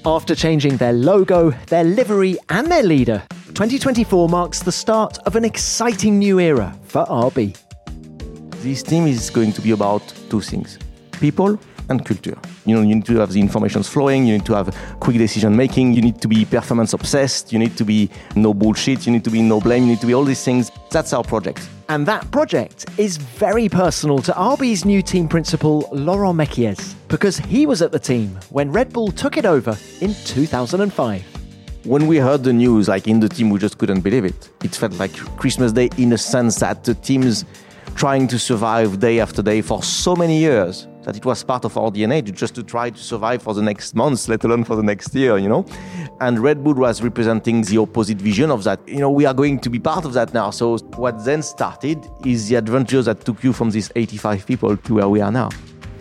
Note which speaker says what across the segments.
Speaker 1: After changing their logo, their livery and their leader, 2024 marks the start of an exciting new era for RB.
Speaker 2: This team is going to be about two things: people and culture. You need to have the information flowing, you need to have quick decision making, you need to be performance obsessed, you need to be no bullshit, you need to be no blame, you need to be all these things. That's our project.
Speaker 1: And that project is very personal to RB's new team principal, Laurent Mekies, because he was at the team when Red Bull took it over in 2005.
Speaker 2: When we heard the news, in the team, we just couldn't believe it. It felt like Christmas Day in a sense that the team's trying to survive day after day for so many years that it was part of our DNA just to try to survive for the next months, let alone for the next year, And Red Bull was representing the opposite vision of that. We are going to be part of that now. So what then started is the adventures that took you from these 85 people to where we are now.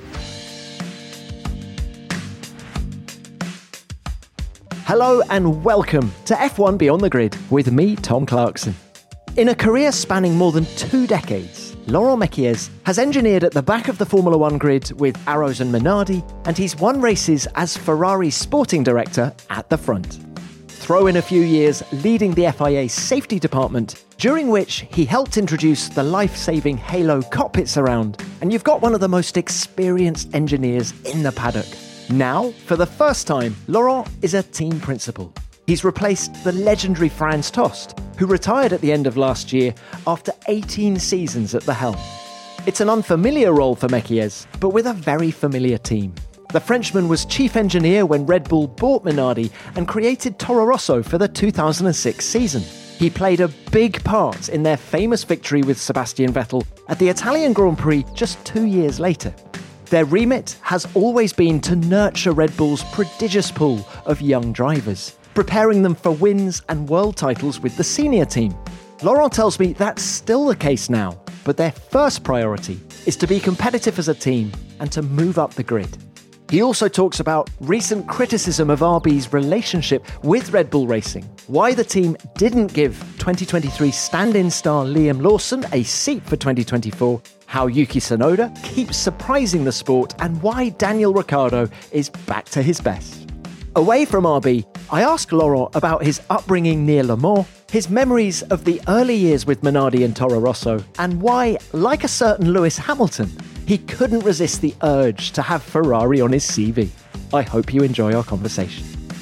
Speaker 1: Hello and welcome to F1 Beyond the Grid with me, Tom Clarkson. In a career spanning more than 2 decades, Laurent Mekies has engineered at the back of the Formula One grid with Arrows and Minardi, and he's won races as Ferrari's sporting director at the front. Throw in a few years leading the FIA safety department, during which he helped introduce the life-saving Halo cockpit surround, and you've got one of the most experienced engineers in the paddock. Now, for the first time, Laurent is a team principal. He's replaced the legendary Franz Tost, who retired at the end of last year after 18 seasons at the helm. It's an unfamiliar role for Mekies, but with a very familiar team. The Frenchman was chief engineer when Red Bull bought Minardi and created Toro Rosso for the 2006 season. He played a big part in their famous victory with Sebastian Vettel at the Italian Grand Prix just 2 years later. Their remit has always been to nurture Red Bull's prodigious pool of young drivers, preparing them for wins and world titles with the senior team. Laurent tells me that's still the case now, but their first priority is to be competitive as a team and to move up the grid. He also talks about recent criticism of RB's relationship with Red Bull Racing, why the team didn't give 2023 stand-in star Liam Lawson a seat for 2024, how Yuki Tsunoda keeps surprising the sport, and why Daniel Ricciardo is back to his best. Away from RB, I asked Laurent about his upbringing near Le Mans, his memories of the early years with Minardi and Toro Rosso, and why, like a certain Lewis Hamilton, he couldn't resist the urge to have Ferrari on his CV. I hope you enjoy our conversation.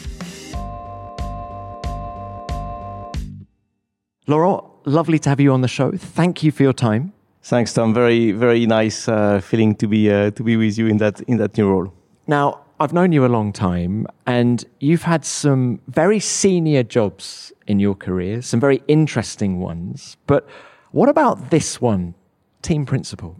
Speaker 1: Laurent, lovely to have you on the show. Thank you for your time.
Speaker 2: Thanks, Tom. Very, very nice feeling to be with you in that new role.
Speaker 1: Now, I've known you a long time, and you've had some very senior jobs in your career, some very interesting ones. But what about this one, team principal?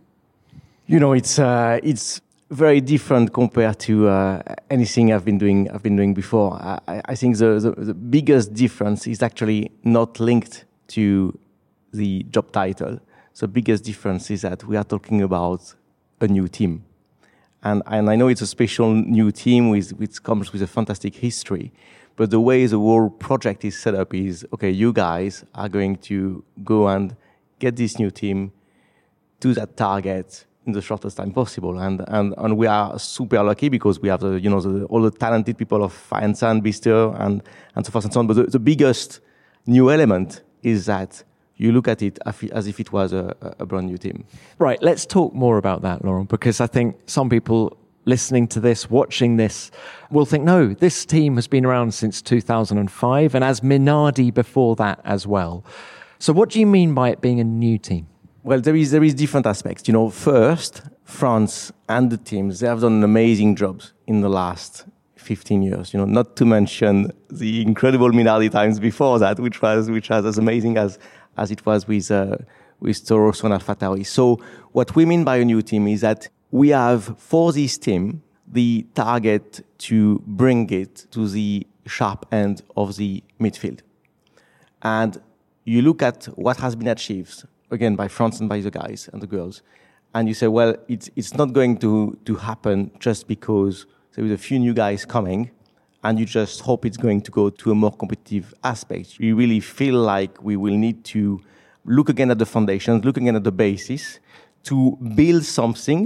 Speaker 2: It's very different compared to anything I've been doing before. I think the biggest difference is actually not linked to the job title. The biggest difference is that we are talking about a new team. And I know it's a special new team which comes with a fantastic history. But the way the whole project is set up is, okay, you guys are going to go and get this new team to that target in the shortest time possible. And we are super lucky because we have all the talented people of Faenza and Bister and so forth and so on. But the biggest new element is that you look at it as if it was a brand new team.
Speaker 1: Right, let's talk more about that, Laurent, because I think some people listening to this, watching this, will think, no, this team has been around since 2005 and as Minardi before that as well. So what do you mean by it being a new team?
Speaker 2: Well, there is different aspects. First, France and the teams, they have done amazing jobs in the last 15 years, not to mention the incredible Minardi times before that, which was as amazing as it was with Toro Rosso and AlphaTauri. So what we mean by a new team is that we have, for this team, the target to bring it to the sharp end of the midfield. And you look at what has been achieved, again, by France and by the guys and the girls, and you say, well, it's not going to happen just because there is a few new guys coming, and you just hope it's going to go to a more competitive aspect. You really feel like we will need to look again at the foundations, look again at the basis, to build something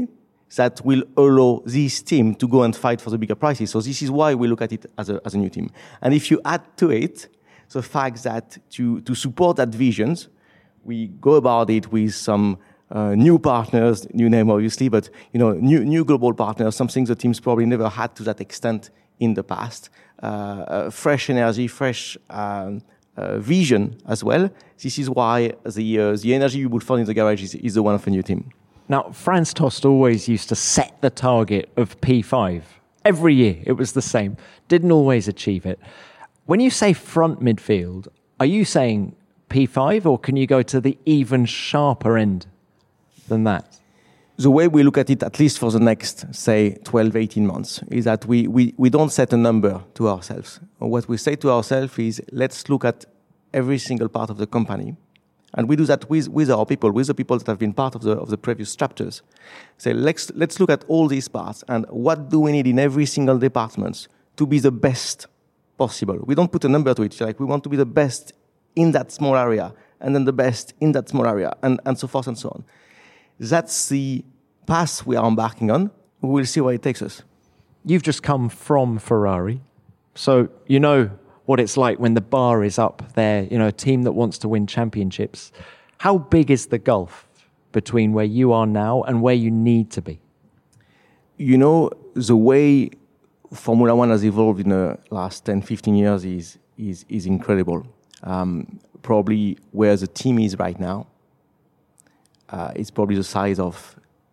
Speaker 2: that will allow this team to go and fight for the bigger prizes. So this is why we look at it as a new team. And if you add to it the fact that to support that vision, we go about it with some new partners, new name obviously, but new global partners, something the teams probably never had to that extent in the past. Fresh energy, fresh vision as well. This is why the energy you would find in the garage is the one of a new team.
Speaker 1: Now, Franz Tost always used to set the target of P5. Every year it was the same. Didn't always achieve it. When you say front midfield, are you saying P5 or can you go to the even sharper end than that?
Speaker 2: The way we look at it, at least for the next, say, 12, 18 months, is that we don't set a number to ourselves. What we say to ourselves is, let's look at every single part of the company. And we do that with our people, with the people that have been part of the previous chapters. Say, let's look at all these parts and what do we need in every single department to be the best possible. We don't put a number to it. Like we want to be the best in that small area and then the best in that small area and so forth and so on. That's the path we are embarking on. We will see where it takes us.
Speaker 1: You've just come from Ferrari, so you know what it's like when the bar is up there, a team that wants to win championships. How big is the gulf between where you are now and where you need to be?
Speaker 2: The way Formula One has evolved in the last 10, 15 years is incredible. Probably where the team is right now, it's probably the size of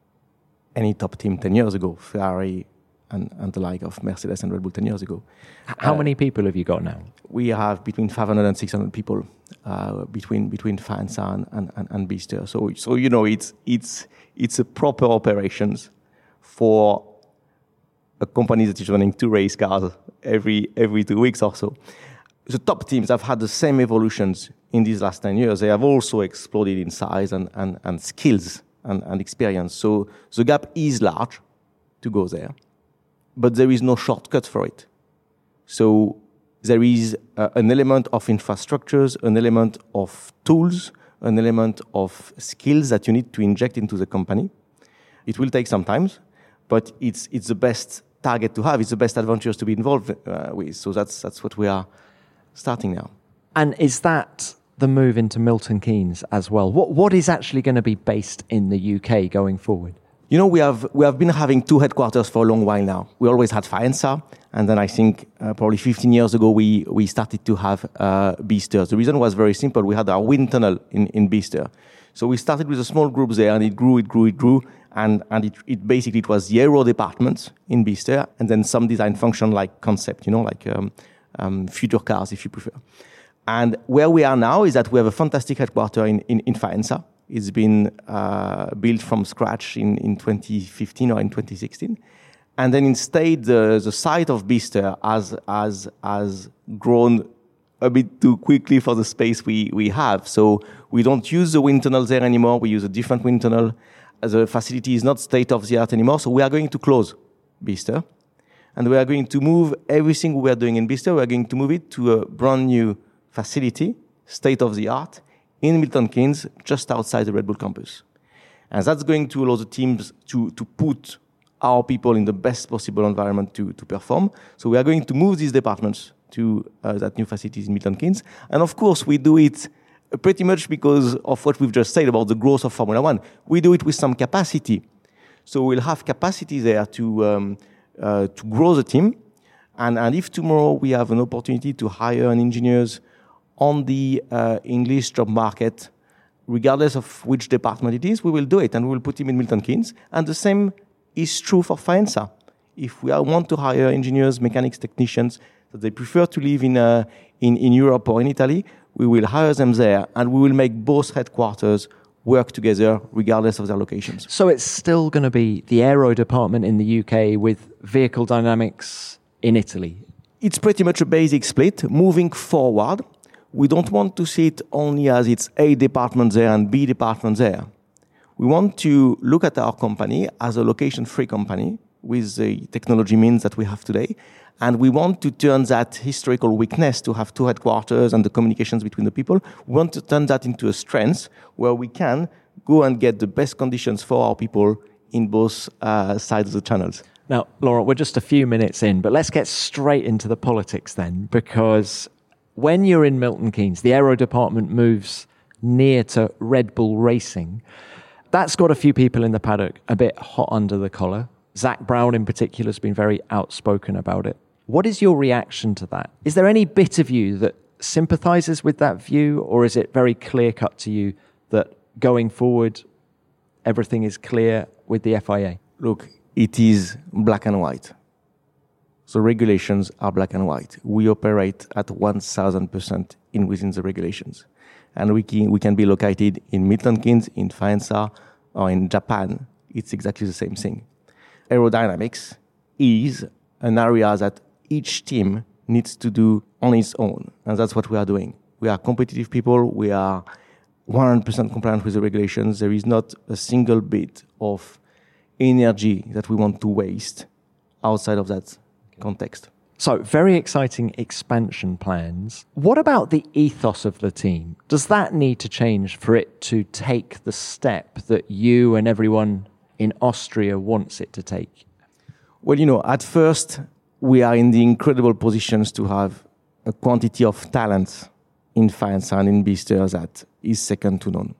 Speaker 2: any top team 10 years ago, Ferrari and the like of Mercedes and Red Bull 10 years ago.
Speaker 1: How many people have you got now?
Speaker 2: We have between 500 and 600 people between FANSA and Bicester. So it's a proper operations for a company that is running 2 race cars every 2 weeks or so. The top teams have had the same evolutions in these last 10 years. They have also exploded in size and skills and experience. So the gap is large to go there, but there is no shortcut for it. So there is an element of infrastructures, an element of tools, an element of skills that you need to inject into the company. It will take some time, but it's the best target to have. It's the best adventures to be involved with. So that's what we are starting now.
Speaker 1: And is that the move into Milton Keynes as well? What is actually going to be based in the UK going forward?
Speaker 2: We have been having 2 headquarters for a long while now. We always had FAENSA, and then I think probably 15 years ago we started to have Bicester. The reason was very simple. We had our wind tunnel in Bicester. So we started with a small group there, and it grew, and it basically it was the aero department in Bicester, and then some design function like concept, like future cars, if you prefer. And where we are now is that we have a fantastic headquarters in FAENSA. It's been built from scratch in 2015 or in 2016. And then instead, the site of Bicester has grown a bit too quickly for the space we have. So we don't use the wind tunnel there anymore. We use a different wind tunnel. The facility is not state-of-the-art anymore. So we are going to close Bicester. And we are going to move everything we are doing in Bicester. We are going to move it to a brand new facility, state-of-the-art, in Milton Keynes, just outside the Red Bull campus. And that's going to allow the teams to put our people in the best possible environment to perform. So we are going to move these departments to that new facilities in Milton Keynes. And of course, we do it pretty much because of what we've just said about the growth of Formula One. We do it with some capacity. So we'll have capacity there to grow the team. And if tomorrow we have an opportunity to hire engineers on the English job market, regardless of which department it is, we will do it, and we will put him in Milton Keynes. And the same is true for FAENSA. If we want to hire engineers, mechanics, technicians, that they prefer to live in Europe or in Italy, we will hire them there, and we will make both headquarters work together regardless of their locations.
Speaker 1: So it's still going to be the aero department in the UK with vehicle dynamics in Italy?
Speaker 2: It's pretty much a basic split. Moving forward, we don't want to see it only as it's A department there and B department there. We want to look at our company as a location-free company with the technology means that we have today. And we want to turn that historical weakness to have 2 headquarters and the communications between the people. We want to turn that into a strength where we can go and get the best conditions for our people in both sides of the channels.
Speaker 1: Now, Laurent, we're just a few minutes in, but let's get straight into the politics then, because when you're in Milton Keynes, the aero department moves near to Red Bull Racing. That's got a few people in the paddock a bit hot under the collar. Zach Brown in particular has been very outspoken about it. What is your reaction to that? Is there any bit of you that sympathises with that view, or is it very clear cut to you that going forward, everything is clear with the FIA?
Speaker 2: Look, it is black and white. So regulations are black and white. We operate at 1,000% within the regulations. And we can be located in Milton Keynes, in Faenza, or in Japan. It's exactly the same thing. Aerodynamics is an area that each team needs to do on its own. And that's what we are doing. We are competitive people. We are 100% compliant with the regulations. There is not a single bit of energy that we want to waste outside of that context.
Speaker 1: So, very exciting expansion plans. What about the ethos of the team? Does that need to change for it to take the step that you and everyone in Austria wants it to take?
Speaker 2: Well, at first, we are in the incredible positions to have a quantity of talent in Faenza and in Bicester that is second to none.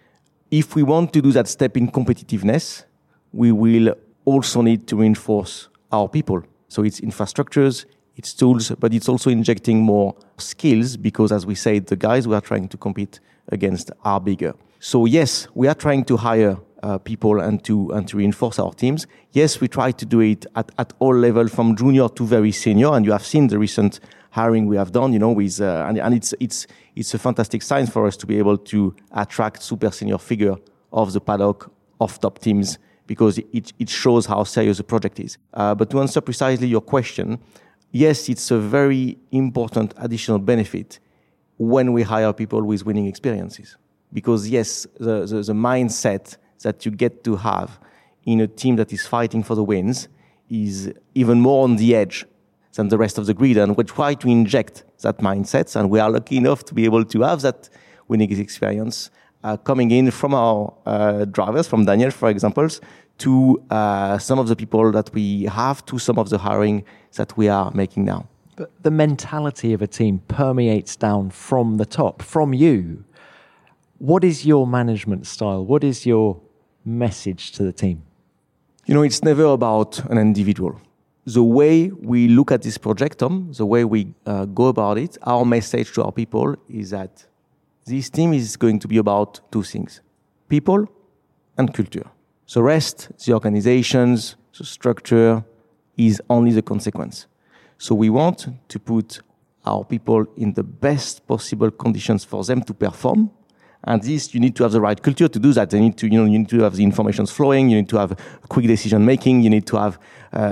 Speaker 2: If we want to do that step in competitiveness, we will also need to reinforce our people. So it's infrastructures, it's tools, but it's also injecting more skills because, as we said, the guys we are trying to compete against are bigger. So yes, we are trying to hire people and to reinforce our teams. Yes, we try to do it at all levels, from junior to very senior. And you have seen the recent hiring we have done, with and it's a fantastic sign for us to be able to attract super senior figure of the paddock, of top teams, because it shows how serious the project is. But to answer precisely your question, yes, it's a very important additional benefit when we hire people with winning experiences. Because yes, the mindset that you get to have in a team that is fighting for the wins is even more on the edge than the rest of the grid. And we try to inject that mindset, and we are lucky enough to be able to have that winning experience coming in from our drivers, from Daniel, for example, to some of the people that we have, to some of the hiring that we are making now.
Speaker 1: But the mentality of a team permeates down from the top, from you. What is your management style? What is your message to the team?
Speaker 2: It's never about an individual. The way we look at this project, Tom, the way we go about it, our message to our people is that this team is going to be about two things: people and culture. The rest, the organizations, the structure, is only the consequence. So we want to put our people in the best possible conditions for them to perform. And this, you need to have the right culture to do that. You need to have the information flowing. You need to have quick decision making. You need to have,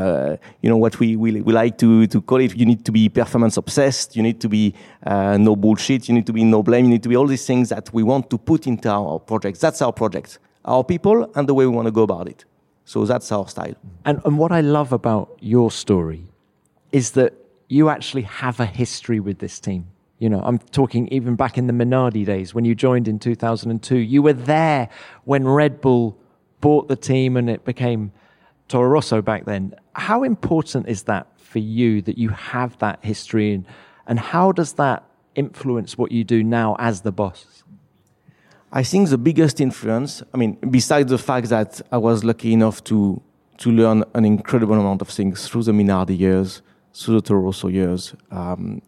Speaker 2: what we like to call it. You need to be performance obsessed. You need to be no bullshit. You need to be no blame. You need to be all these things that we want to put into our projects. That's our project, our people, and the way we want to go about it. So that's our style.
Speaker 1: And what I love about your story is that you actually have a history with this team. I'm talking even back in the Minardi days when you joined in 2002. You were there when Red Bull bought the team and it became Toro Rosso back then. How important is that for you that you have that history, and how does that influence what you do now as the boss?
Speaker 2: I think the biggest influence, besides the fact that I was lucky enough to learn an incredible amount of things through the Minardi years, through the Toro Rosso years, and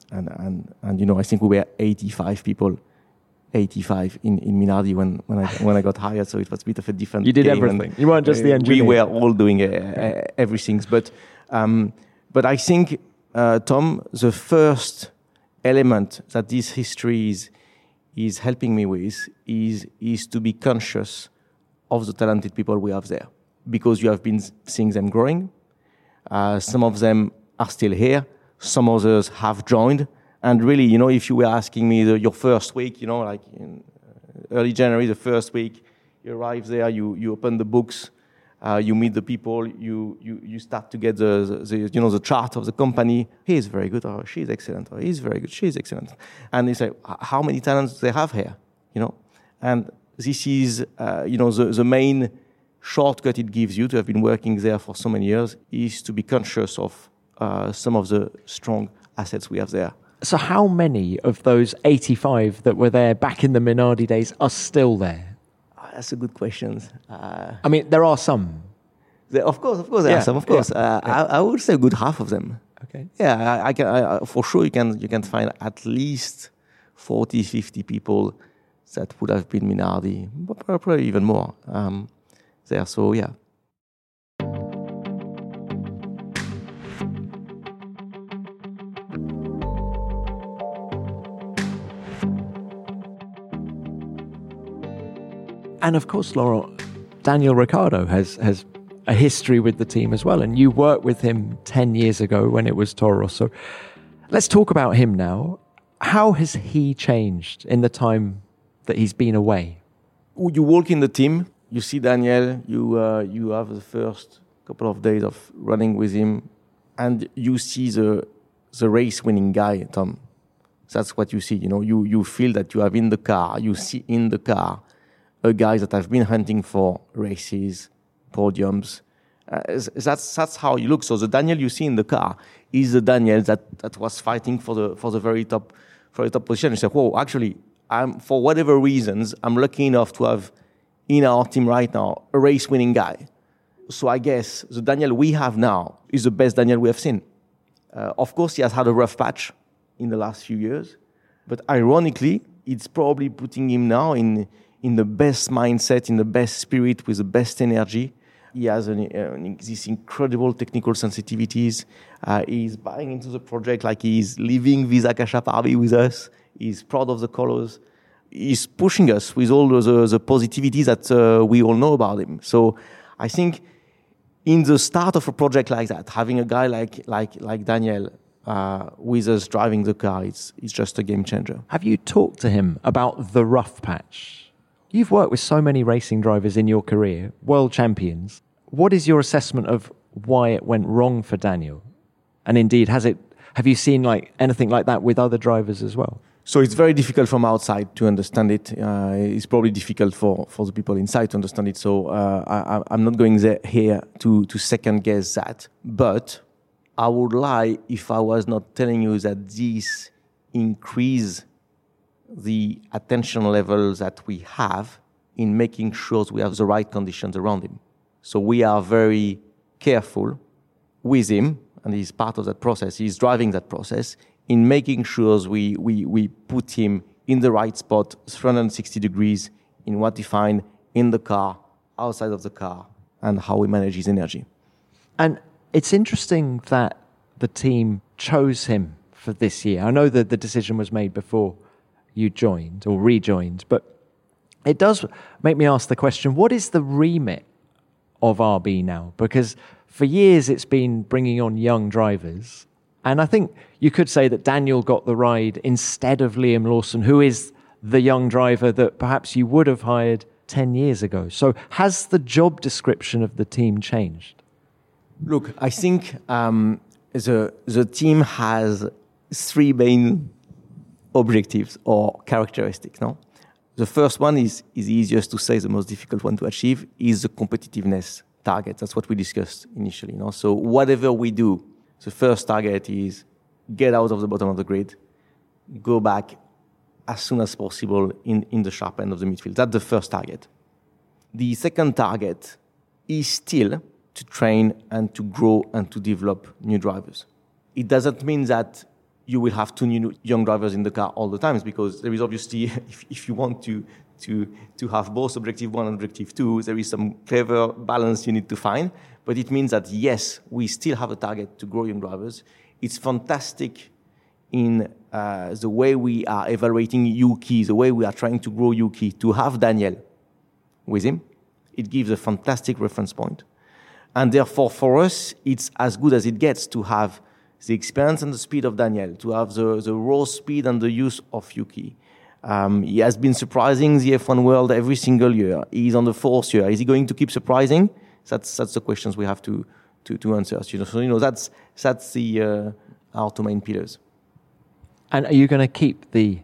Speaker 2: I think we were 85 people, 85 in Minardi when I got hired. So it was a bit of a different.
Speaker 1: You did everything. You weren't just the engineer.
Speaker 2: We were all doing everything. But I think, Tom, the first element that this history is helping me with is to be conscious of the talented people we have there, because you have been seeing them growing. Some of them are still here. Some others have joined. And really, if you were asking me your first week, like in early January, the first week, you arrive there, you open the books, you meet the people, you start to get the chart of the company. He is very good, or she is excellent, or he's very good, she is excellent. And you say, how many talents do they have here? And this is, the main shortcut it gives you to have been working there for so many years is to be conscious of some of the strong assets we have there.
Speaker 1: So how many of those 85 that were there back in the Minardi days are still there?
Speaker 2: That's a good question.
Speaker 1: I mean, there are some.
Speaker 2: Of course, there are some. Of course, I would say a good half of them.
Speaker 1: Okay.
Speaker 2: Yeah, I can. For sure, you can find at least 40, 50 people that would have been Minardi, but probably even more there. So yeah.
Speaker 1: And of course, Laurent, Daniel Ricciardo has a history with the team as well. And you worked with him 10 years ago when it was Toro Rosso. Let's talk about him now. How has he changed in the time that he's been away?
Speaker 2: You walk in the team, you see Daniel, you have the first couple of days of running with him, and you see the race-winning guy, Tom. That's what you see. You feel that you have in the car, you see in the car a guy that have been hunting for races, podiums. That's how you look. So the Daniel you see in the car is the Daniel that was fighting for the very top position. You say, whoa, actually, for whatever reasons, I'm lucky enough to have in our team right now a race-winning guy. So I guess the Daniel we have now is the best Daniel we have seen. Of course, he has had a rough patch in the last few years, but ironically, it's probably putting him now in the best mindset, in the best spirit, with the best energy. He has these incredible technical sensitivities. He's buying into the project like he's living Visa Cachaparbi with us. He's proud of the colors. He's pushing us with all the positivity that we all know about him. So I think in the start of a project like that, having a guy like Daniel with us driving the car, it's just a game changer.
Speaker 1: Have you talked to him about the rough patch? You've worked with so many racing drivers in your career, world champions. What is your assessment of why it went wrong for Daniel? And indeed, have you seen anything like that with other drivers as well?
Speaker 2: So it's very difficult from outside to understand it. It's probably difficult for the people inside to understand it. So I'm not going here to second guess that. But I would lie if I was not telling you that this increase the attention level that we have in making sure we have the right conditions around him. So we are very careful with him, and he's part of that process. He's driving that process in making sure we put him in the right spot, 360 degrees, in what he finds in the car, outside of the car, and how we manage his energy.
Speaker 1: And it's interesting that the team chose him for this year. I know that the decision was made before you joined or rejoined, but it does make me ask the question, what is the remit of RB now? Because for years it's been bringing on young drivers, and I think you could say that Daniel got the ride instead of Liam Lawson, who is the young driver that perhaps you would have hired 10 years ago. So has the job description of the team changed?
Speaker 2: Look, I think the team has three main objectives or characteristics. No, the first one is easiest to say, the most difficult one to achieve is the competitiveness target. That's what we discussed initially. No, so whatever we do, the first target is get out of the bottom of the grid, go back as soon as possible in the sharp end of the midfield. That's the first target. The second target is still to train and to grow and to develop new drivers. It doesn't mean that you will have two new young drivers in the car all the time, because there is obviously, if you want to have both objective 1 and objective 2, there is some clever balance you need to find. But it means that, yes, we still have a target to grow young drivers. It's fantastic in the way we are evaluating Yuki, the way we are trying to grow Yuki, to have Daniel with him. It gives a fantastic reference point. And therefore, for us, it's as good as it gets to have the experience and the speed of Daniel, to have the raw speed and the use of Yuki. He has been surprising the F1 world every single year. He's on the 4th year. Is he going to keep surprising? That's the questions we have to answer. So that's our two main pillars.
Speaker 1: And are you going to keep the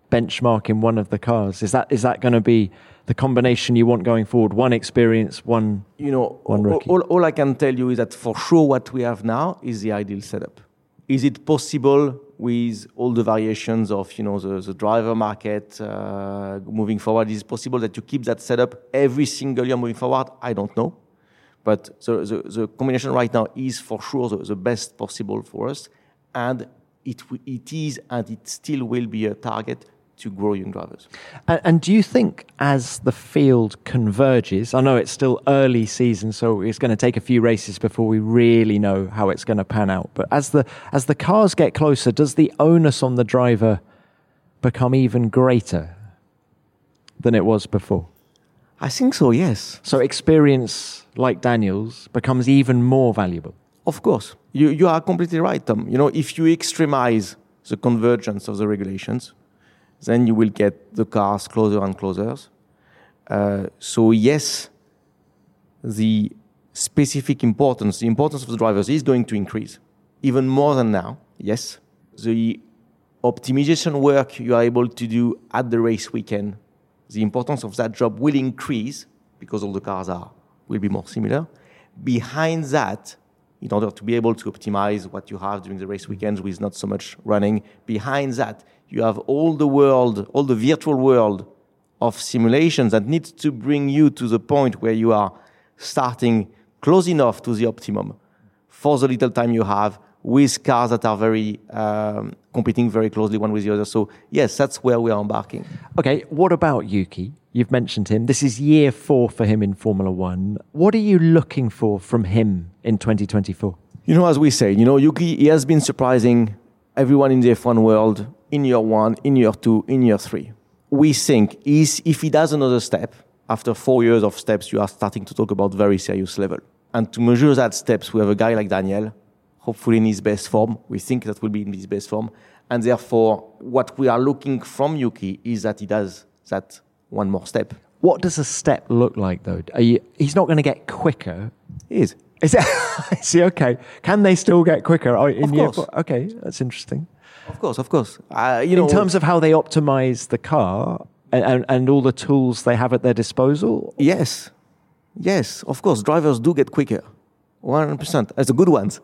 Speaker 1: benchmark in one of the cars? Is that going to be the combination you want going forward? One experience, one rookie?
Speaker 2: All I can tell you is that for sure what we have now is the ideal setup. Is it possible with all the variations of the driver market moving forward? Is it possible that you keep that setup every single year moving forward? I don't know. But the combination right now is for sure the best possible for us. And it is and it still will be a target to grow young drivers.
Speaker 1: And do you think as the field converges, I know it's still early season, so it's going to take a few races before we really know how it's going to pan out. But as the cars get closer, does the onus on the driver become even greater than it was before?
Speaker 2: I think so, yes.
Speaker 1: So experience like Daniel's becomes even more valuable.
Speaker 2: Of course. You are completely right, Tom. If you extremize the convergence of the regulations, then you will get the cars closer and closer. So yes, the importance of the drivers is going to increase, even more than now, yes. The optimization work you are able to do at the race weekend, the importance of that job will increase because all the cars will be more similar. Behind that, in order to be able to optimize what you have during the race weekends with not so much running, behind that, you have all the virtual world of simulations that needs to bring you to the point where you are starting close enough to the optimum for the little time you have with cars that are very competing very closely one with the other. So yes, that's where we are embarking.
Speaker 1: Okay, what about Yuki? You've mentioned him. This is year 4 for him in Formula One. What are you looking for from him in 2024?
Speaker 2: As we say, Yuki, he has been surprising everyone in the F1 world in year 1, in year 2, in year 3. We think if he does another step, after 4 years of steps, you are starting to talk about very serious level. And to measure that steps, we have a guy like Daniel, hopefully in his best form. We think that will be in his best form. And therefore, what we are looking from Yuki is that he does that one more step.
Speaker 1: What does a step look like, though? He's not going to get quicker.
Speaker 2: He is.
Speaker 1: Is he okay? Can they still get quicker?
Speaker 2: Of course.
Speaker 1: Okay, that's interesting.
Speaker 2: Of course.
Speaker 1: In terms of how they optimize the car and all the tools they have at their disposal?
Speaker 2: Yes, of course. Drivers do get quicker. 100%. As the good ones.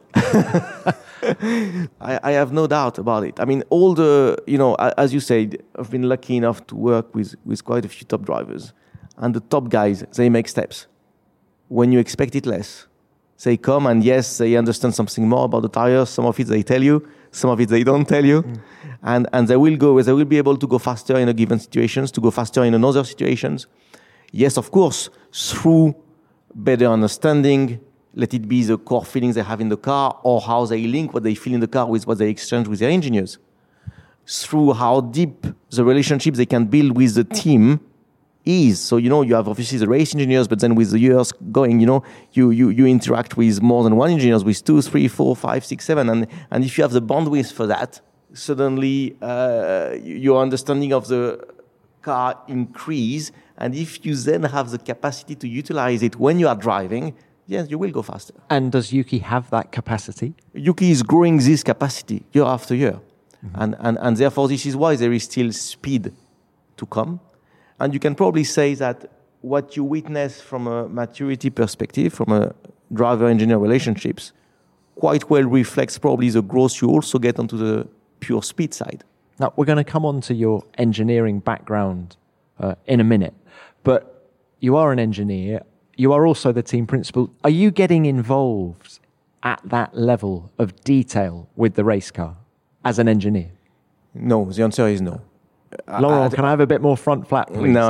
Speaker 2: I have no doubt about it. I mean, all the, as you said, I've been lucky enough to work with quite a few top drivers. And the top guys, they make steps. When you expect it less, they come and yes, they understand something more about the tires. Some of it they tell you, some of it they don't tell you. And they will be able to go faster in a given situations, to go faster in another situations. Yes, of course, through better understanding, let it be the core feelings they have in the car or how they link what they feel in the car with what they exchange with their engineers. Through how deep the relationship they can build with the team is. So, you have obviously the race engineers, but then with the years going, you interact with more than one engineers, with 2, 3, 4, 5, 6, 7. And if you have the bandwidth for that, suddenly your understanding of the car increase. And if you then have the capacity to utilize it when you are driving, yes, you will go faster.
Speaker 1: And does Yuki have that capacity?
Speaker 2: Yuki is growing this capacity year after year. Mm-hmm. And therefore, this is why there is still speed to come. And you can probably say that what you witness from a maturity perspective, from a driver-engineer relationships, quite well reflects probably the growth you also get onto the pure speed side.
Speaker 1: Now, we're going to come on to your engineering background in a minute. But you are an engineer. You are also the team principal. Are you getting involved at that level of detail with the race car as an engineer?
Speaker 2: No, the answer is no.
Speaker 1: Laurent, can I have a bit more front flap, please?
Speaker 2: No.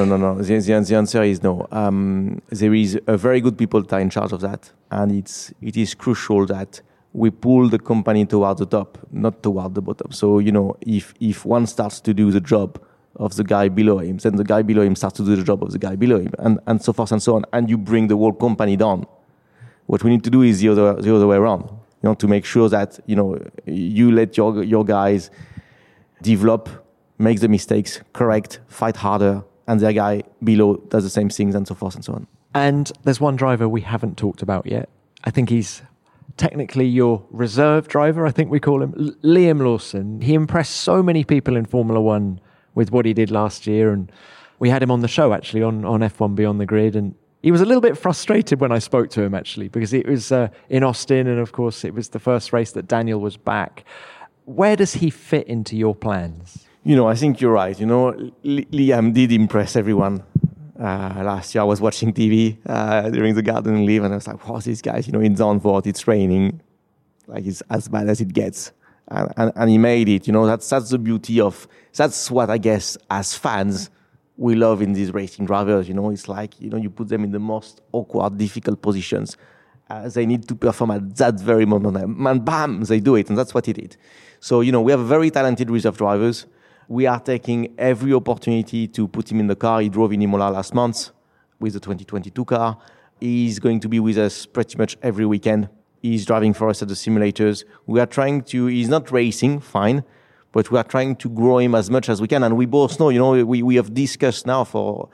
Speaker 2: The answer is no. There is a very good people that are in charge of that. And it is crucial that we pull the company toward the top, not toward the bottom. So, if one starts to do the job of the guy below him, then the guy below him starts to do the job of the guy below him, and so forth and so on, and you bring the whole company down. What we need to do is the other way around, to make sure that, you let your guys develop, make the mistakes, correct, fight harder, and their guy below does the same things, and so forth and so on.
Speaker 1: And there's one driver we haven't talked about yet. I think he's technically your reserve driver, I think we call him, Liam Lawson. He impressed so many people in Formula One with what he did last year. And we had him on the show, actually, on F1 Beyond the Grid. And he was a little bit frustrated when I spoke to him, actually, because it was in Austin. And, of course, it was the first race that Daniel was back. Where does he fit into your plans?
Speaker 2: I think you're right. Liam did impress everyone. Last year I was watching TV during the garden leave, and I was like, "What's these guys? In Zandvoort, it's raining, like it's as bad as it gets." And he made it. That's the beauty of. That's what I guess as fans we love in these racing drivers. It's like you put them in the most awkward, difficult positions. They need to perform at that very moment, and bam, they do it, and that's what he did. So we have very talented reserve drivers. We are taking every opportunity to put him in the car. He drove in Imola last month with the 2022 car. He's going to be with us pretty much every weekend. He's driving for us at the simulators. We are trying to, he's not racing, fine, but we are trying to grow him as much as we can. And we both know, we have discussed now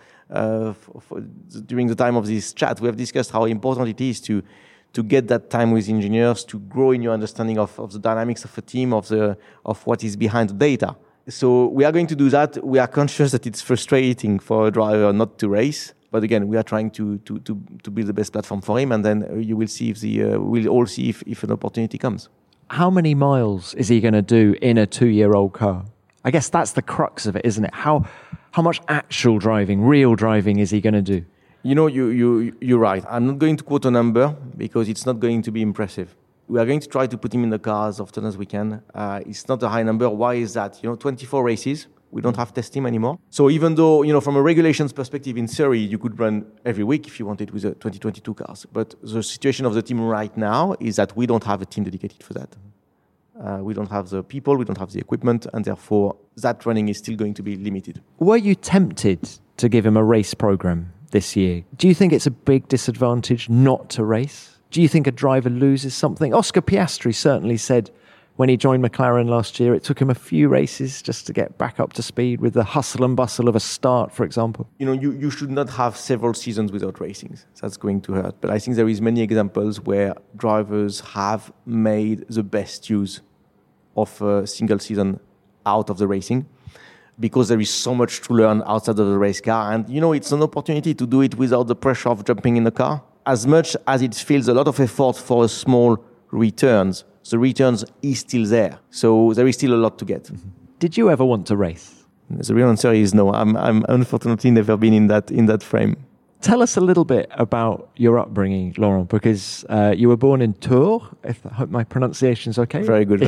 Speaker 2: during the time of this chat, we have discussed how important it is to get that time with engineers, to grow in your understanding of the dynamics of a team, of what is behind the data. So we are going to do that. We are conscious that it's frustrating for a driver not to race. But again, we are trying to build the best platform for him. And then you will see we'll all see if an opportunity comes.
Speaker 1: How many miles is he going to do in a 2-year-old car? I guess that's the crux of it, isn't it? How much actual driving, real driving is he going to do? You're right. I'm not going to quote a number because it's not going to be impressive. We are going to try to put him in the car as often as we can. It's not a high number. Why is that? 24 races. We don't have test team anymore. So even though, from a regulations perspective in Surrey, you could run every week if you wanted with the 2022 cars. But the situation of the team right now is that we don't have a team dedicated for that. We don't have the people, we don't have the equipment, and therefore that running is still going to be limited. Were you tempted to give him a race program this year? Do you think it's a big disadvantage not to race? Do you think a driver loses something? Oscar Piastri certainly said when he joined McLaren last year, it took him a few races just to get back up to speed with the hustle and bustle of a start, for example.
Speaker 2: You should not have several seasons without racing. That's going to hurt. But I think there is many examples where drivers have made the best use of a single season out of the racing because there is so much to learn outside of the race car. And, it's an opportunity to do it without the pressure of jumping in the car. As much as it feels a lot of effort for a small returns, the returns is still there. So there is still a lot to get.
Speaker 1: Did you ever want to race?
Speaker 2: The real answer is no. I'm unfortunately never been in that frame.
Speaker 1: Tell us a little bit about your upbringing, Laurent, because you were born in Tours. I hope my pronunciation's okay.
Speaker 2: Very good.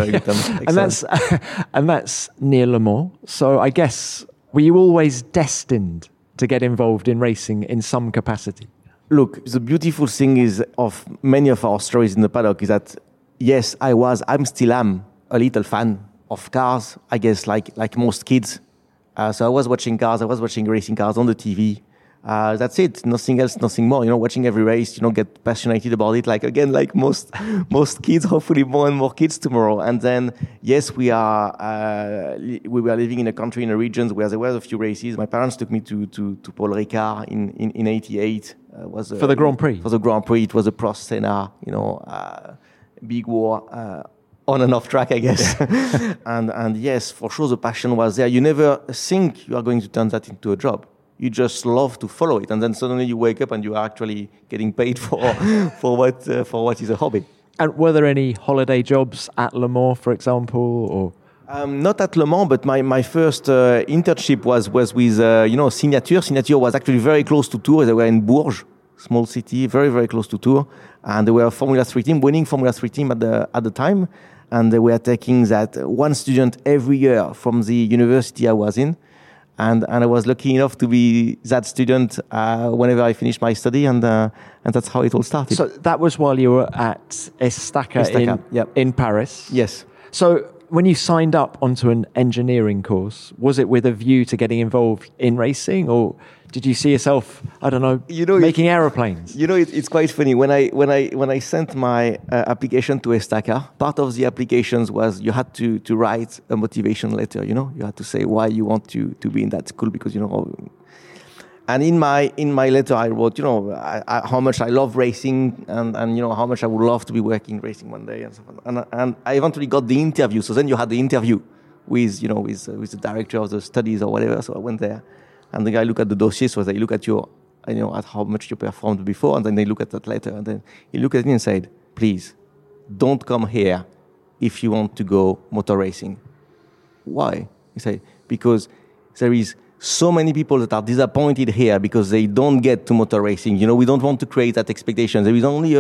Speaker 1: and that's near Le Mans. So I guess, were you always destined to get involved in racing in some capacity?
Speaker 2: Look, the beautiful thing is of many of our stories in the paddock is that, yes, I'm still a little fan of cars, I guess, like most kids. So I was watching cars, I was watching racing cars on the TV. That's it, nothing else, nothing more. Watching every race, get passionate about it. Like most kids, hopefully more and more kids tomorrow. And then, yes, we were living in a country, in a region where there were a few races. My parents took me to Paul Ricard in '88.
Speaker 1: For the Grand Prix?
Speaker 2: For the Grand Prix, it was a Prost Senna, big war on and off track, I guess. and yes, for sure, the passion was there. You never think you are going to turn that into a job. You just love to follow it, and then suddenly you wake up and you are actually getting paid for what is a hobby.
Speaker 1: And were there any holiday jobs at Le Mans, for example, or?
Speaker 2: Not at Le Mans, but my first internship was with Signature. Signature was actually very close to Tours. They were in Bourges, small city, very very close to Tours, and they were a Formula 3 team, winning Formula 3 team at the time, and they were taking that one student every year from the university I was in. And I was lucky enough to be that student whenever I finished my study, and that's how it all started.
Speaker 1: So that was while you were at Estaca in Paris?
Speaker 2: Yes.
Speaker 1: So when you signed up onto an engineering course, was it with a view to getting involved in racing, or did you see yourself, I don't know, making aeroplanes?
Speaker 2: It's quite funny. When I sent my application to Estaca, part of the applications was you had to write a motivation letter. You had to say why you want to be in that school because And in my letter I wrote how much I love racing and how much I would love to be working racing one day and so on. And I eventually got the interview. So then you had the interview with the director of the studies or whatever. So I went there, and the guy looked at the dossier. So they look at at how much you performed before, and then they look at that later, and then he looked at me and said, "Please, don't come here if you want to go motor racing." Why? He said, because there is so many people that are disappointed here because they don't get to motor racing. We don't want to create that expectation. There is only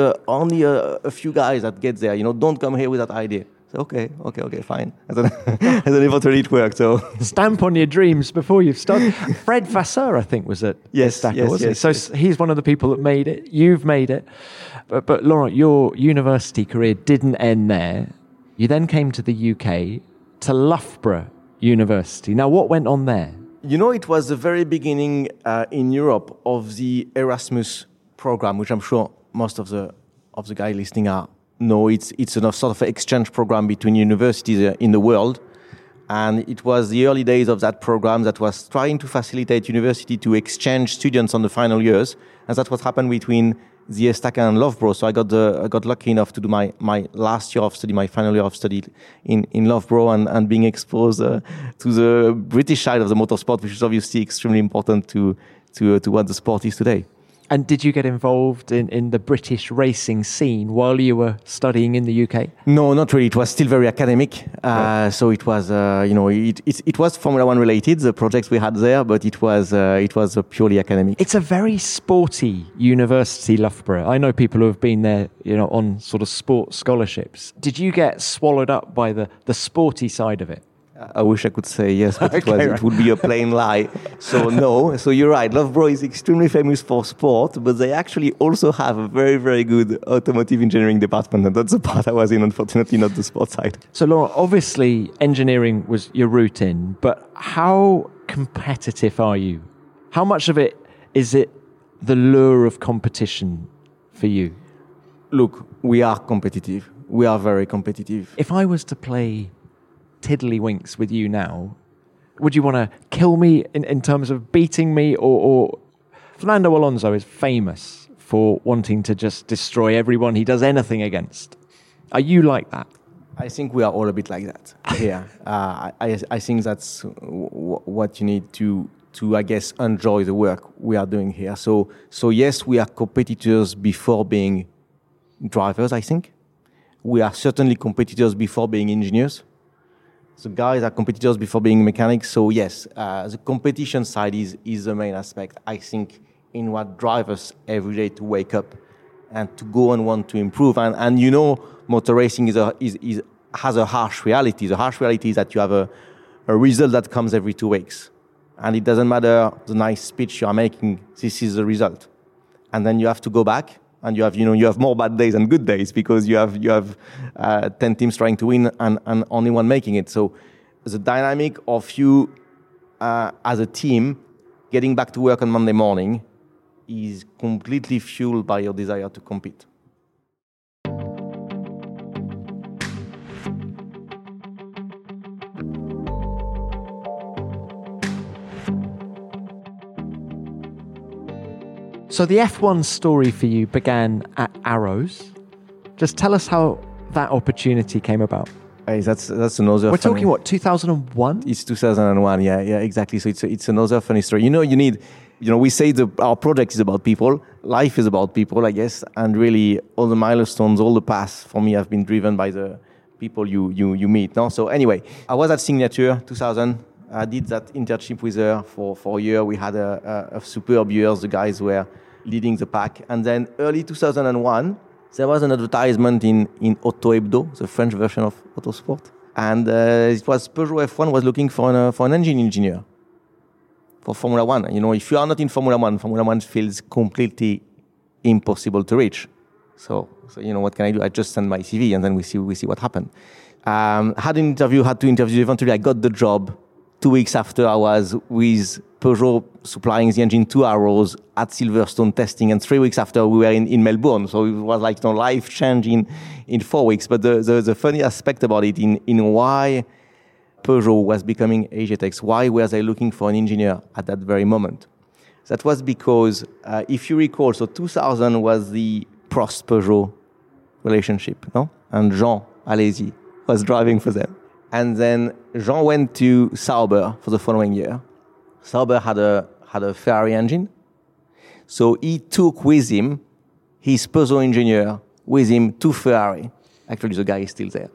Speaker 2: a few guys that get there. Don't come here with that idea. So, okay, fine. And then eventually it worked. So
Speaker 1: stamp on your dreams before you've started. Fred Vasseur, I think, was at Estaca, wasn't he? So he's one of the people that made it. You've made it. But Laurent, your university career didn't end there. You then came to the UK, to Loughborough University. Now, what went on there?
Speaker 2: It was the very beginning in Europe of the Erasmus program, which I'm sure most of the guys listening know. It's a sort of exchange program between universities in the world. And it was the early days of that program that was trying to facilitate university to exchange students on the final years. And that's what happened between the Estaca and Loughborough. So I got lucky enough to do my last year of study, my final year of study in Loughborough, and being exposed to the British side of the motorsport, which is obviously extremely important to what the sport is today.
Speaker 1: And did you get involved in the British racing scene while you were studying in the UK?
Speaker 2: No, not really. It was still very academic. Right. So it was, it was Formula One related, the projects we had there, but it was purely academic.
Speaker 1: It's a very sporty university, Loughborough. I know people who have been there, on sort of sport scholarships. Did you get swallowed up by the sporty side of it?
Speaker 2: I wish I could say yes, but it would be a plain lie. So no. So you're right. Loughborough is extremely famous for sport, but they actually also have a very, very good automotive engineering department, and that's the part I was in, unfortunately, not the sport side.
Speaker 1: So Laurent, obviously engineering was your route in, but how competitive are you? How much of it is it the lure of competition for you?
Speaker 2: Look, we are competitive. We are very competitive.
Speaker 1: If I was to play tiddlywinks with you now, would you want to kill me in terms of beating me, or Fernando Alonso is famous for wanting to just destroy everyone he does anything against. Are you like that?
Speaker 2: I think we are all a bit like that. Yeah. I think that's what you need to I guess enjoy the work we are doing here. So yes, we are competitors before being drivers, I think. We are certainly competitors before being engineers. So guys are competitors before being mechanics. So yes, the competition side is the main aspect, I think, in what drives us every day to wake up and to go and want to improve. And motor racing has a harsh reality. The harsh reality is that you have a result that comes every 2 weeks. And it doesn't matter the nice speech you are making, this is the result. And then you have to go back. And you have more bad days than good days because you have 10 teams trying to win and only one making it. So the dynamic of you as a team getting back to work on Monday morning is completely fueled by your desire to compete.
Speaker 1: So the F1 story for you began at Arrows. Just tell us how that opportunity came about.
Speaker 2: Hey, that's another.
Speaker 1: We're talking 2001?
Speaker 2: It's 2001. Yeah, exactly. So it's another funny story. We say our project is about people. Life is about people, I guess. And really, all the milestones, all the paths for me have been driven by the people you meet. No? So anyway, I was at Signature 2000. I did that internship with her for a year. We had a superb year. The guys were leading the pack. And then early 2001, there was an advertisement in Auto Hebdo, the French version of Autosport. And it was Peugeot F1 was looking for an engine engineer for Formula One. If you are not in Formula One feels completely impossible to reach. So what can I do? I just send my CV and then we see what happened. Had to interview. Eventually, I got the job. 2 weeks after, I was with Peugeot supplying the engine to Arrows at Silverstone testing, and 3 weeks after, we were in Melbourne. So it was like life change in 4 weeks. But the funny aspect about it, in why Peugeot was becoming Asiatex, why were they looking for an engineer at that very moment? That was because, if you recall, so 2000 was the Prost-Peugeot relationship, no? And Jean Alesi was driving for them. And then Jean went to Sauber for the following year. Sauber had a Ferrari engine. So he took with him his Peugeot engineer with him to Ferrari. Actually, the guy is still there.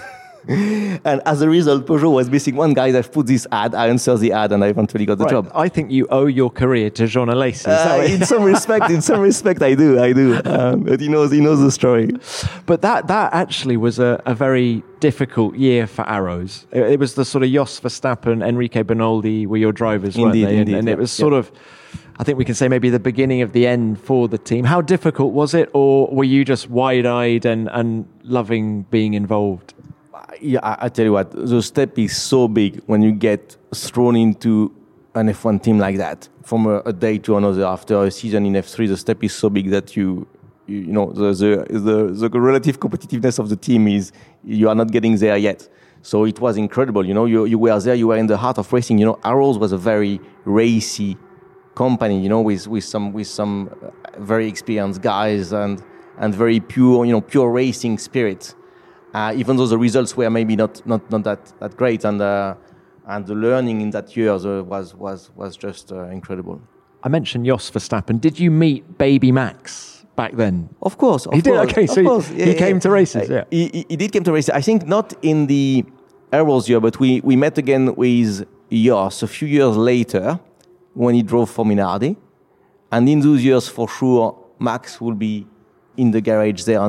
Speaker 2: And as a result, Peugeot was missing one guy. That put this ad, I answered the ad, and I eventually got the job.
Speaker 1: I think you owe your career to Jean Alesi.
Speaker 2: In some respect, I do. But he knows the story.
Speaker 1: But that actually was a very difficult year for Arrows. It was the sort of Jos Verstappen, Enrique Bernoldi were your drivers, weren't they?
Speaker 2: Indeed,
Speaker 1: and it was sort of, I think we can say maybe the beginning of the end for the team. How difficult was it, or were you just wide-eyed and loving being involved?
Speaker 2: Yeah, I tell you what, the step is so big when you get thrown into an F1 team like that. From a day to another after a season in F3, the step is so big that you know the relative competitiveness of the team is you are not getting there yet. So it was incredible. You know, you were there, you were in the heart of racing. You know, Arrows was a very racy company. You know, with some very experienced guys and very pure racing spirit. Even though the results were maybe not that great, and the learning in that year was just incredible.
Speaker 1: I mentioned Jos Verstappen. Did you meet Baby Max back then?
Speaker 2: Of course.
Speaker 1: He did? Okay, so he came to races, yeah.
Speaker 2: He did come to races. I think not in the Arrows year, but we met again with Jos a few years later when he drove for Minardi. And in those years, for sure, Max will be in the garage there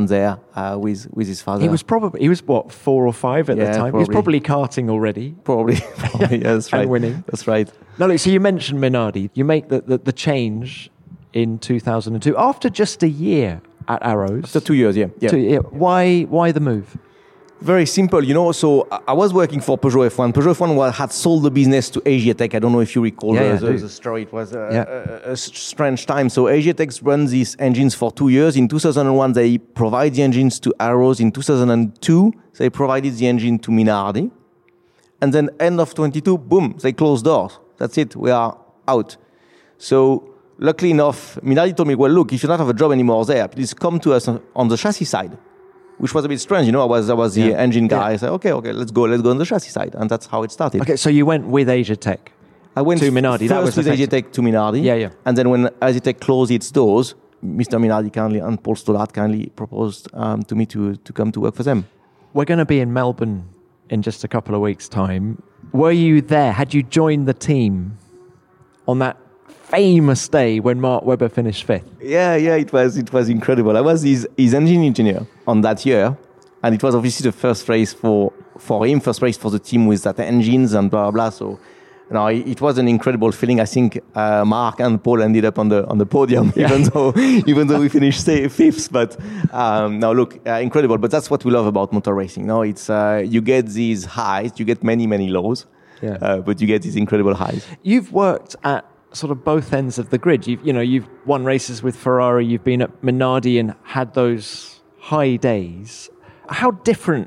Speaker 2: with his father.
Speaker 1: He was what, 4 or 5 at the time? Probably. He was probably karting already.
Speaker 2: Probably. Yeah, that's right.
Speaker 1: And winning.
Speaker 2: That's right.
Speaker 1: No, look, so you mentioned Minardi. You make the change in 2002 after just a year at Arrows.
Speaker 2: After 2 years, yeah.
Speaker 1: Why the move?
Speaker 2: Very simple, you know. So I was working for Peugeot F1. Peugeot F1 had sold the business to Asiatech. I don't know if you recall the story. It was a strange time. So Asiatech runs these engines for 2 years. In 2001, they provide the engines to Arrows. In 2002, they provided the engine to Minardi. And then end of 22, boom, they closed doors. That's it. We are out. So luckily enough, Minardi told me, well, look, if you don't have a job anymore there, please come to us on the chassis side. Which was a bit strange, you know. I was the engine guy. I said, okay, let's go on the chassis side, and that's how it started.
Speaker 1: Okay, so you went with Asiatech.
Speaker 2: I went
Speaker 1: to Minardi.
Speaker 2: That was with Asiatech to Minardi.
Speaker 1: Yeah.
Speaker 2: And then when Asiatech closed its doors, Mr. Minardi kindly and Paul Stoddart kindly proposed to me to come to work for them.
Speaker 1: We're going to be in Melbourne in just a couple of weeks' time. Were you there? Had you joined the team on that famous day when Mark Webber finished 5th?
Speaker 2: Yeah, it was incredible. I was his engine engineer on that year, and it was obviously the first race for him, first race for the team with that engines and blah blah. So, it was an incredible feeling. I think Mark and Paul ended up on the podium, even though we finished 5th. But now look, incredible. But that's what we love about motor racing. Now it's you get these highs, you get many lows, but you get these incredible highs.
Speaker 1: You've worked at sort of both ends of the grid. You've won races with Ferrari, you've been at Minardi and had those high days. How different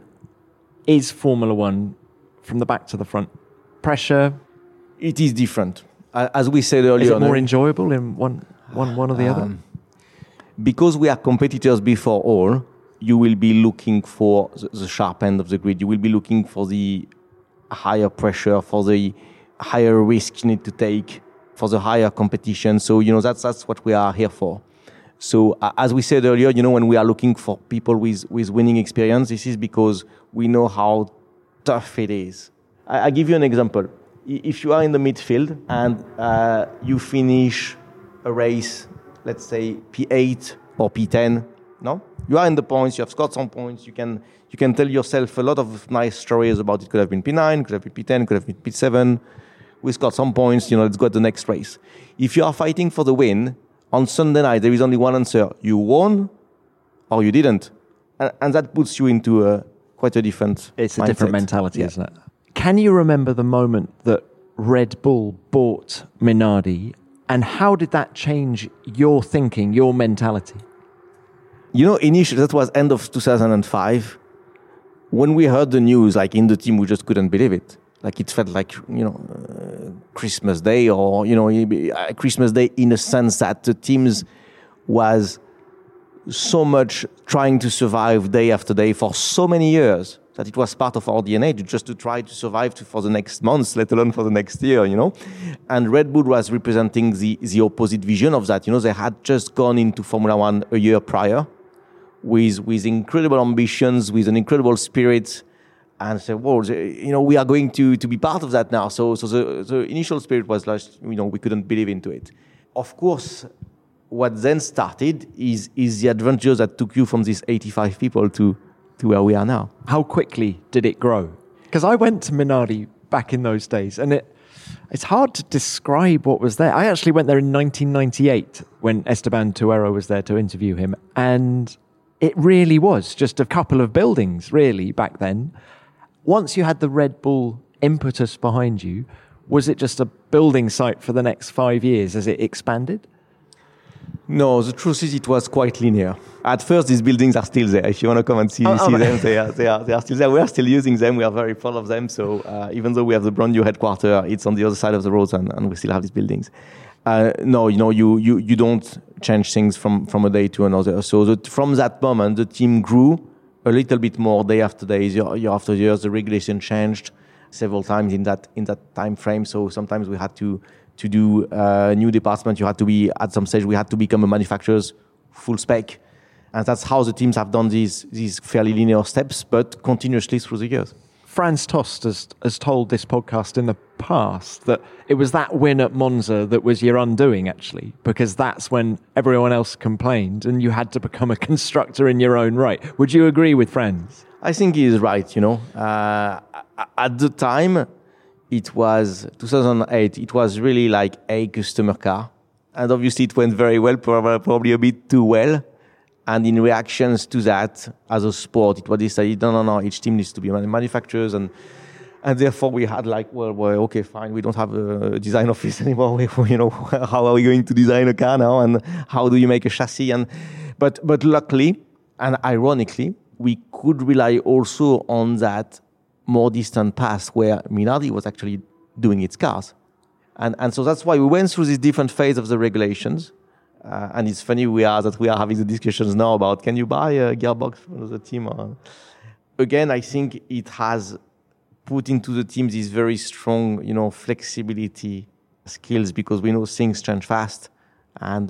Speaker 1: is Formula One from the back to the front? Pressure?
Speaker 2: It is different. As we said earlier.
Speaker 1: Is it more enjoyable in one or the other?
Speaker 2: Because we are competitors before all, you will be looking for the sharp end of the grid. You will be looking for the higher pressure, for the higher risk you need to take, for the higher competition. So, that's what we are here for. So, as we said earlier, when we are looking for people with winning experience, this is because we know how tough it is. I give you an example. If you are in the midfield and you finish a race, let's say P8 or P10, no? You are in the points, you have scored some points, you can tell yourself a lot of nice stories about it. Could have been P9, could have been P10, could have been P7. We scored some points, let's go to the next race. If you are fighting for the win, on Sunday night, there is only one answer. You won or you didn't. And that puts you into quite a different
Speaker 1: It's a
Speaker 2: mindset.
Speaker 1: Different mentality, isn't it? Can you remember the moment that Red Bull bought Minardi, and how did that change your thinking, your mentality?
Speaker 2: Initially, that was end of 2005. When we heard the news, like in the team, we just couldn't believe it. Like it felt like, Christmas Day or, Christmas Day in a sense that the teams was so much trying to survive day after day for so many years. that it was part of our DNA just to try to survive for the next months, let alone for the next year, And Red Bull was representing the opposite vision of that. They had just gone into Formula One a year prior with incredible ambitions, with an incredible spirit, and said, well, we are going to be part of that now. So the initial spirit was like, we couldn't believe into it. Of course, what then started is the adventure that took you from these 85 people to where we are now.
Speaker 1: How quickly did it grow? Because I went to Minardi back in those days, and it's hard to describe what was there. I actually went there in 1998 when Esteban Tuero was there to interview him, and it really was just a couple of buildings, really, back then. Once you had the Red Bull impetus behind you, was it just a building site for the next 5 years as it expanded?
Speaker 2: No, the truth is it was quite linear. At first, these buildings are still there. If you want to come and see them, they are still there. We are still using them. We are very proud of them. So even though we have the brand new headquarters, it's on the other side of the road, and we still have these buildings. No, you don't change things from a day to another. So from that moment, the team grew a little bit more day after day, year after year. The regulation changed several times in that time frame. So sometimes we had to do new department. You had to be at some stage. We had to become a manufacturer's full spec, and that's how the teams have done these fairly linear steps, but continuously through the years.
Speaker 1: Franz Tost has told this podcast in the past that it was that win at Monza that was your undoing, actually, because that's when everyone else complained and you had to become a constructor in your own right. Would you agree with Franz?
Speaker 2: I think he is right, At the time, it was 2008, it was really like a customer car. And obviously it went very well, probably a bit too well. And in reactions to that, as a sport, it was decided, no, each team needs to be manufacturers. And therefore we had okay, fine, we don't have a design office anymore. How are we going to design a car now? And how do you make a chassis? But luckily, and ironically, we could rely also on that more distant past where Minardi was actually doing its cars. And so that's why we went through this different phase of the regulations. And it's funny we are having the discussions now about, can you buy a gearbox from the team? Again, I think it has put into the team these very strong, flexibility skills, because we know things change fast, and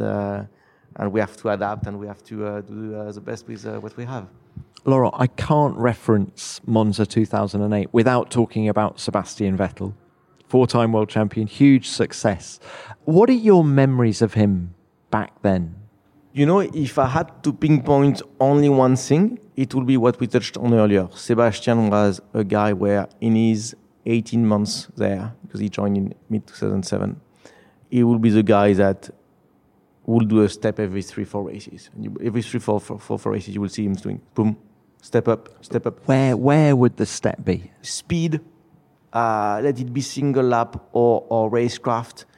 Speaker 2: we have to adapt, and we have to do the best with what we have.
Speaker 1: Laurent, I can't reference Monza 2008 without talking about Sebastian Vettel, 4-time world champion, huge success. What are your memories of him back then?
Speaker 2: If I had to pinpoint only one thing, it would be what we touched on earlier. Sebastian was a guy where in his 18 months there, because he joined in mid-2007, he will be the guy that will do a step every 3-4 races. And every 3-4 races, you will see him doing boom, step up.
Speaker 1: Where would the step be?
Speaker 2: Speed, let it be single lap or racecraft,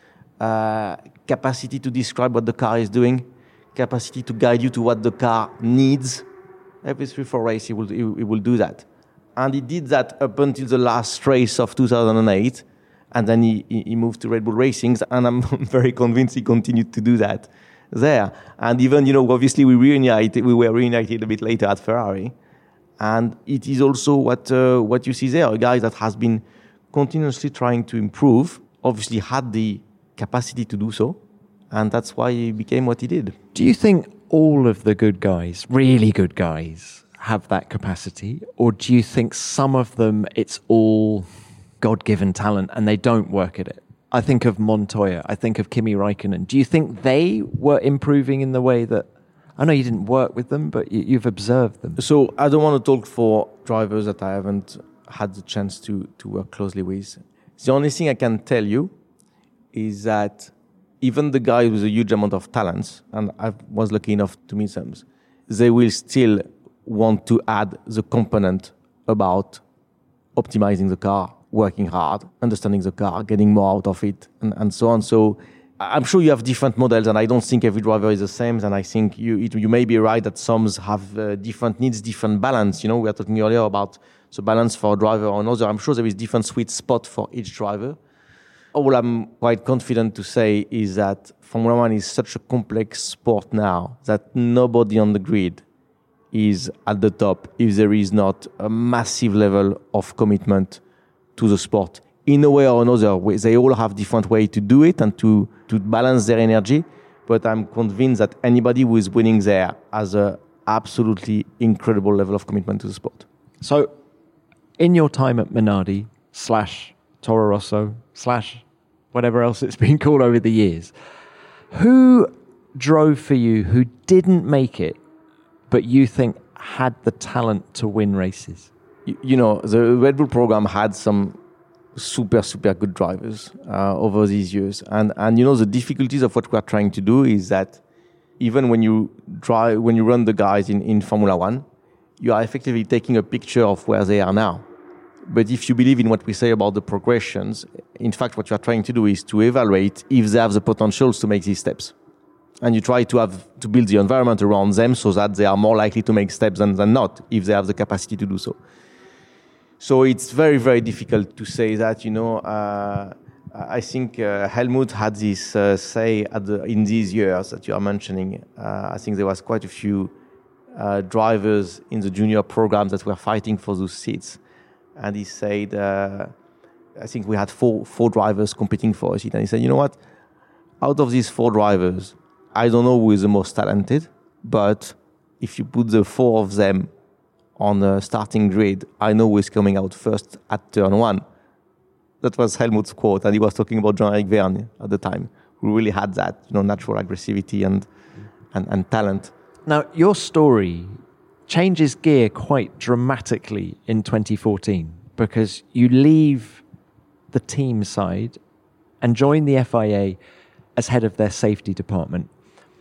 Speaker 2: capacity to describe what the car is doing, capacity to guide you to what the car needs. Every 3-4 race, he will do that. And he did that up until the last race of 2008. And then he moved to Red Bull Racing. And I'm very convinced he continued to do that there. And even, obviously we were reunited a bit later at Ferrari. And it is also what you see there, a guy that has been continuously trying to improve, obviously had the capacity to do so, and that's why he became what he did.
Speaker 1: Do you think all of the good guys, really good guys, have that capacity? Or do you think some of them, it's all God-given talent and they don't work at it? I think of Montoya, I think of Kimi Räikkönen. Do you think they were improving in the way that, I know you didn't work with them, but you've observed them?
Speaker 2: So I don't want to talk for drivers that I haven't had the chance to work closely with. The only thing I can tell you is that even the guys with a huge amount of talents, and I was lucky enough to meet some, they will still want to add the component about optimizing the car, working hard, understanding the car, getting more out of it, and so on. So I'm sure you have different models, and I don't think every driver is the same. And I think you may be right that some have different needs, different balance. We were talking earlier about the balance for a driver or another. I'm sure there is different sweet spot for each driver. All I'm quite confident to say is that Formula One is such a complex sport now that nobody on the grid is at the top if there is not a massive level of commitment to the sport. In a way or another, they all have different ways to do it and to balance their energy. But I'm convinced that anybody who is winning there has an absolutely incredible level of commitment to the sport.
Speaker 1: So, in your time at Minardi / Toro Rosso / whatever else it's been called over the years, who drove for you who didn't make it, but you think had the talent to win races?
Speaker 2: You know, the Red Bull program had some super good drivers over these years, and you know, the difficulties of what we are trying to do is that even when you run the guys in Formula One, you are effectively taking a picture of where they are now. But if you believe in what we say about the progressions, in fact, what you are trying to do is to evaluate if they have the potentials to make these steps. And you try to build the environment around them so that they are more likely to make steps than not, if they have the capacity to do so. So it's very difficult to say that, you know. I think Helmut had this say in these years that you are mentioning. I think there was quite a few drivers in the junior programs that were fighting for those seats. And he said, I think we had four drivers competing for a seat. And he said, you know what? Out of these 4 drivers, I don't know who is the most talented, but if you put the 4 of them on the starting grid, I know who is coming out first at turn 1. That was Helmut's quote, and he was talking about Jean-Eric Vergne at the time, who really had that, you know, natural aggressivity and talent.
Speaker 1: Now, your story changes gear quite dramatically in 2014 because you leave the team side and join the FIA as head of their safety department.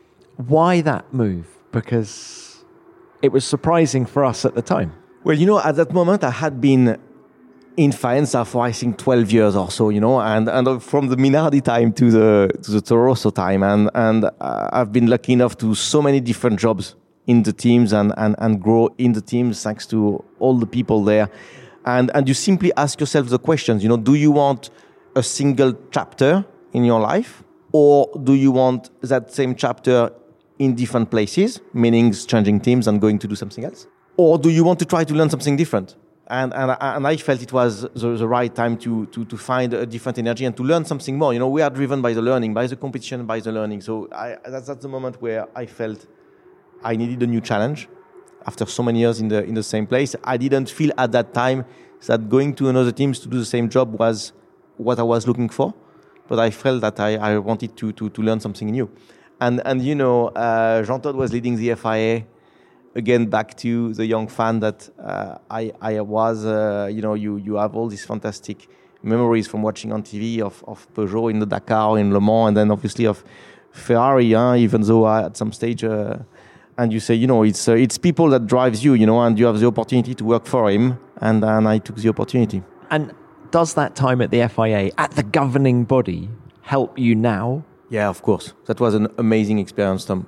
Speaker 1: Why that move? Because it was surprising for us at the time.
Speaker 2: Well, you know, at that moment, I had been in Faenza for, I think, 12 years or so, you know, and from the Minardi time to the Toro Rosso time. And I've been lucky enough to do so many different jobs in the teams and grow in the teams thanks to all the people there. And you simply ask yourself the questions, you know, do you want a single chapter in your life? Or do you want that same chapter in different places, meaning changing teams and going to do something else? Or do you want to try to learn something different? And I felt it was the right time to find a different energy and to learn something more. You know, we are driven by the learning, by the competition, by the learning. So that's the moment where I felt I needed a new challenge. After so many years in the same place, I didn't feel at that time that going to another team to do the same job was what I was looking for. But I felt that I wanted to learn something new. And you know, Jean-Todt was leading the FIA. Again, back to the young fan that I was, you know, you have all these fantastic memories from watching on TV of Peugeot in the Dakar, in Le Mans, and then obviously of Ferrari, even though at some stage, and you say, you know, it's people that drives you, you know, and you have the opportunity to work for him, and I took the opportunity.
Speaker 1: And does that time at the FIA, at the governing body, help you now?
Speaker 2: Yeah, of course. That was an amazing experience, Tom.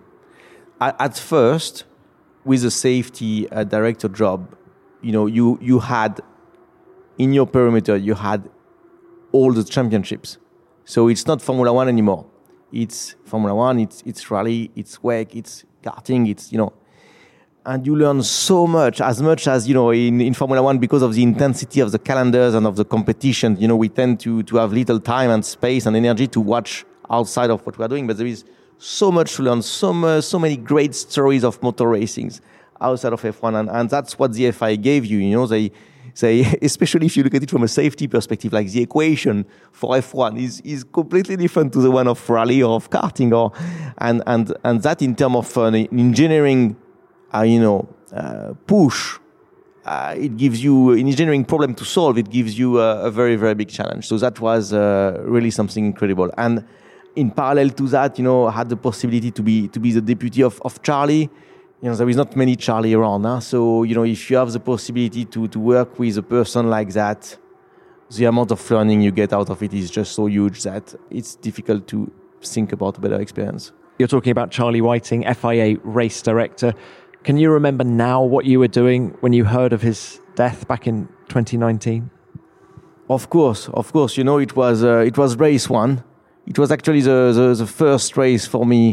Speaker 2: At first, with the safety director job, you know, you had in your perimeter, you had all the championships. So it's not Formula One anymore. It's Formula One, it's rally, it's WEC, it's karting, it's, you know, and you learn so much as, you know, in Formula One, because of the intensity of the calendars and of the competition, you know, we tend to have little time and space and energy to watch outside of what we are doing, but there is so much to learn, so many great stories of motor racings outside of F1, and that's what the FIA gave you. You know, they especially if you look at it from a safety perspective, like the equation for F1 is completely different to the one of rally or of karting, and that in terms of an engineering, push. It gives you an engineering problem to solve. It gives you a very, very big challenge. So that was really something incredible. And in parallel to that, you know, I had the possibility to be the deputy of Charlie. You know, there is not many Charlie around. Huh? So, you know, if you have the possibility to work with a person like that, the amount of learning you get out of it is just so huge that it's difficult to think about a better experience.
Speaker 1: You're talking about Charlie Whiting, FIA race director. Can you remember now what you were doing when you heard of his death back in 2019?
Speaker 2: Of course. You know, it was race one. It was actually the first race for me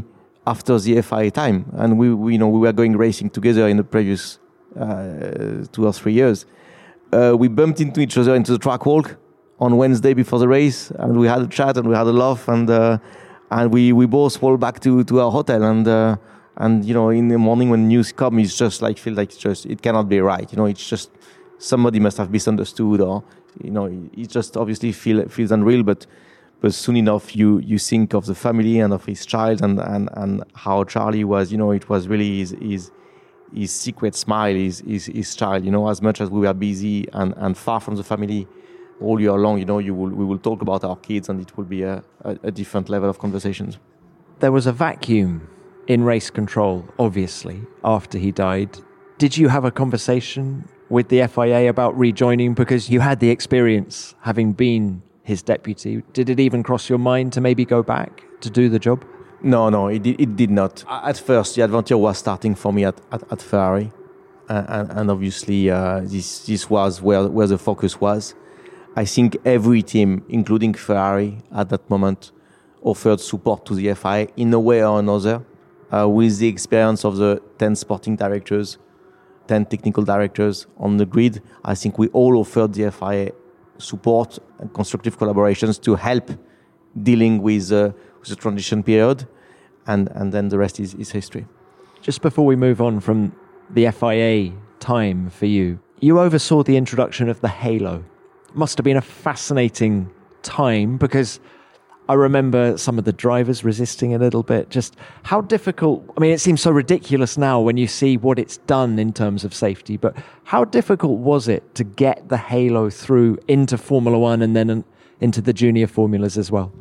Speaker 2: after the FIA time, and we were going racing together in the previous 2 or 3 years. We bumped into each other into the track walk on Wednesday before the race, and we had a chat and we had a laugh, and we both walked back to our hotel, and in the morning when news come, it's just like feel like it cannot be right. It's just somebody must have misunderstood, or it just obviously feels unreal, but soon enough you think of the family and of his child and how Charlie was. It was really his secret smile, his child. As much as we were busy and far from the family all year long, we will talk about our kids, and it will be a different level of conversations.
Speaker 1: There was a vacuum in race control, obviously, after he died. Did you have a conversation with the FIA about rejoining, because you had the experience having been his deputy? Did it even cross your mind to maybe go back to do the job?
Speaker 2: No, it did not. At first, the adventure was starting for me at Ferrari, and obviously this was where the focus was. I think every team, including Ferrari at that moment, offered support to the FIA in a way or another, with the experience of the 10 sporting directors, 10 technical directors on the grid. I think we all offered the FIA support and constructive collaborations to help dealing with the transition period, and then the rest is history.
Speaker 1: Just before we move on from the FIA time for you, you oversaw the introduction of the Halo. Must have been a fascinating time, because I remember some of the drivers resisting a little bit. Just how difficult, it seems so ridiculous now when you see what it's done in terms of safety, but how difficult was it to get the Halo through into Formula One and then into the junior formulas as well?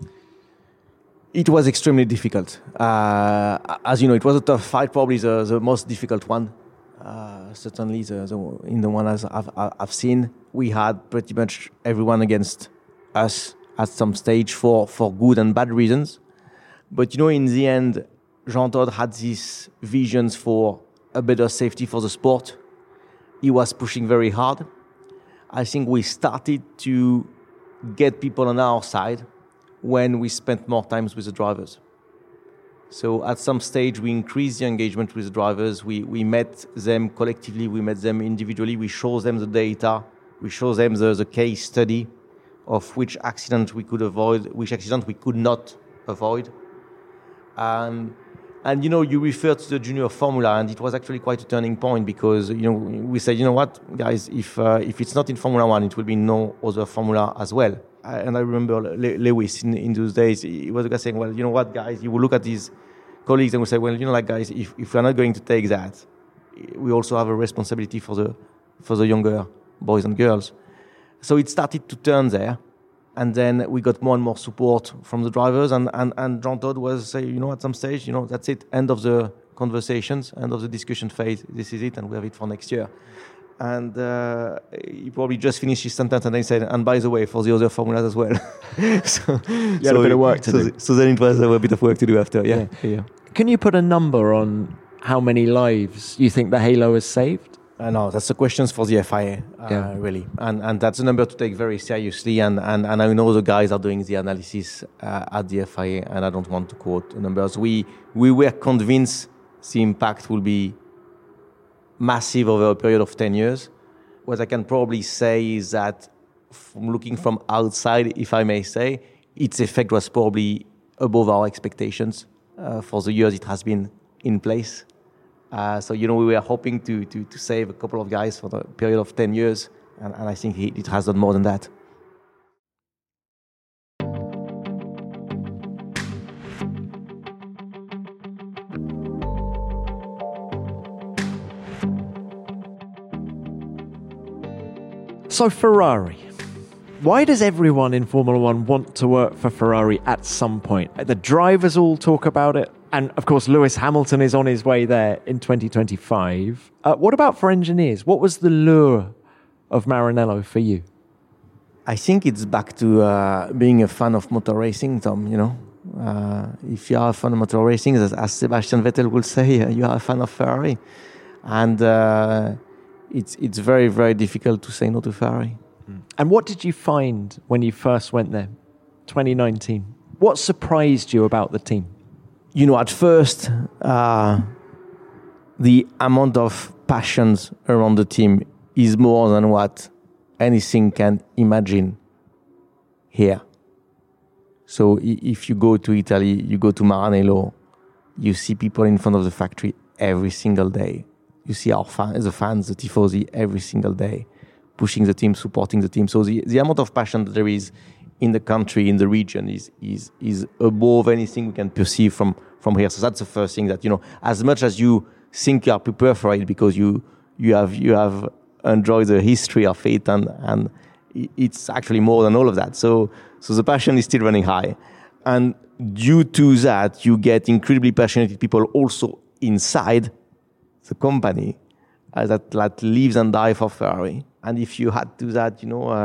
Speaker 2: It was extremely difficult. As you know, it was a tough fight, probably the most difficult one. Certainly in the one as I've seen. We had pretty much everyone against us at some stage for good and bad reasons. But in the end, Jean-Todt had these visions for a better safety for the sport. He was pushing very hard. I think we started to get people on our side when we spent more time with the drivers. So at some stage, we increased the engagement with the drivers. We met them collectively, we met them individually, we showed them the data, we showed them the case study of which accident we could avoid, which accident we could not avoid. And you referred to the junior formula, and it was actually quite a turning point, because we said, what, guys, if it's not in Formula One, it will be no other formula as well. And I remember Lewis in those days, he was the guy saying, well, you know what, guys, you will look at his colleagues and will say, well, guys, if we're not going to take that, we also have a responsibility for the younger boys and girls. So it started to turn there. And then we got more and more support from the drivers, and Jean-Todt was saying, at some stage, that's it, end of the conversations, end of the discussion phase, this is it, and we have it for next year. And he probably just finished his sentence, and then he said, and by the way, for the other formulas as well.
Speaker 1: So you had a bit of work to do.
Speaker 2: So then it was a bit of work to do after, yeah.
Speaker 1: Can you put a number on how many lives you think the Halo has saved?
Speaker 2: No, that's a question for the FIA, really. And that's a number to take very seriously. And I know the guys are doing the analysis at the FIA, and I don't want to quote the numbers. We were convinced the impact will be massive over a period of 10 years. What I can probably say is that, from looking from outside, if I may say, its effect was probably above our expectations for the years it has been in place. So we were hoping to save a couple of guys for the period of 10 years, and I think it has done more than that.
Speaker 1: So Ferrari. Why does everyone in Formula One want to work for Ferrari at some point? The drivers all talk about it. And of course, Lewis Hamilton is on his way there in 2025. What about for engineers? What was the lure of Maranello for you?
Speaker 2: I think it's back to being a fan of motor racing, Tom, If you are a fan of motor racing, as Sebastian Vettel will say, you are a fan of Ferrari. And it's very, very difficult to say no to Ferrari.
Speaker 1: And what did you find when you first went there, 2019? What surprised you about the team?
Speaker 2: at first, the amount of passions around the team is more than what anything can imagine here. So if you go to Italy, you go to Maranello, you see people in front of the factory every single day. You see the fans, the tifosi every single day, pushing the team, supporting the team. So the amount of passion that there is in the country, in the region, is above anything we can perceive from here. So that's the first thing that, as much as you think you are prepared for it because you have enjoyed the history of it, and it's actually more than all of that. So the passion is still running high. And due to that, you get incredibly passionate people also inside the company that lives and die for Ferrari. And if you had to that,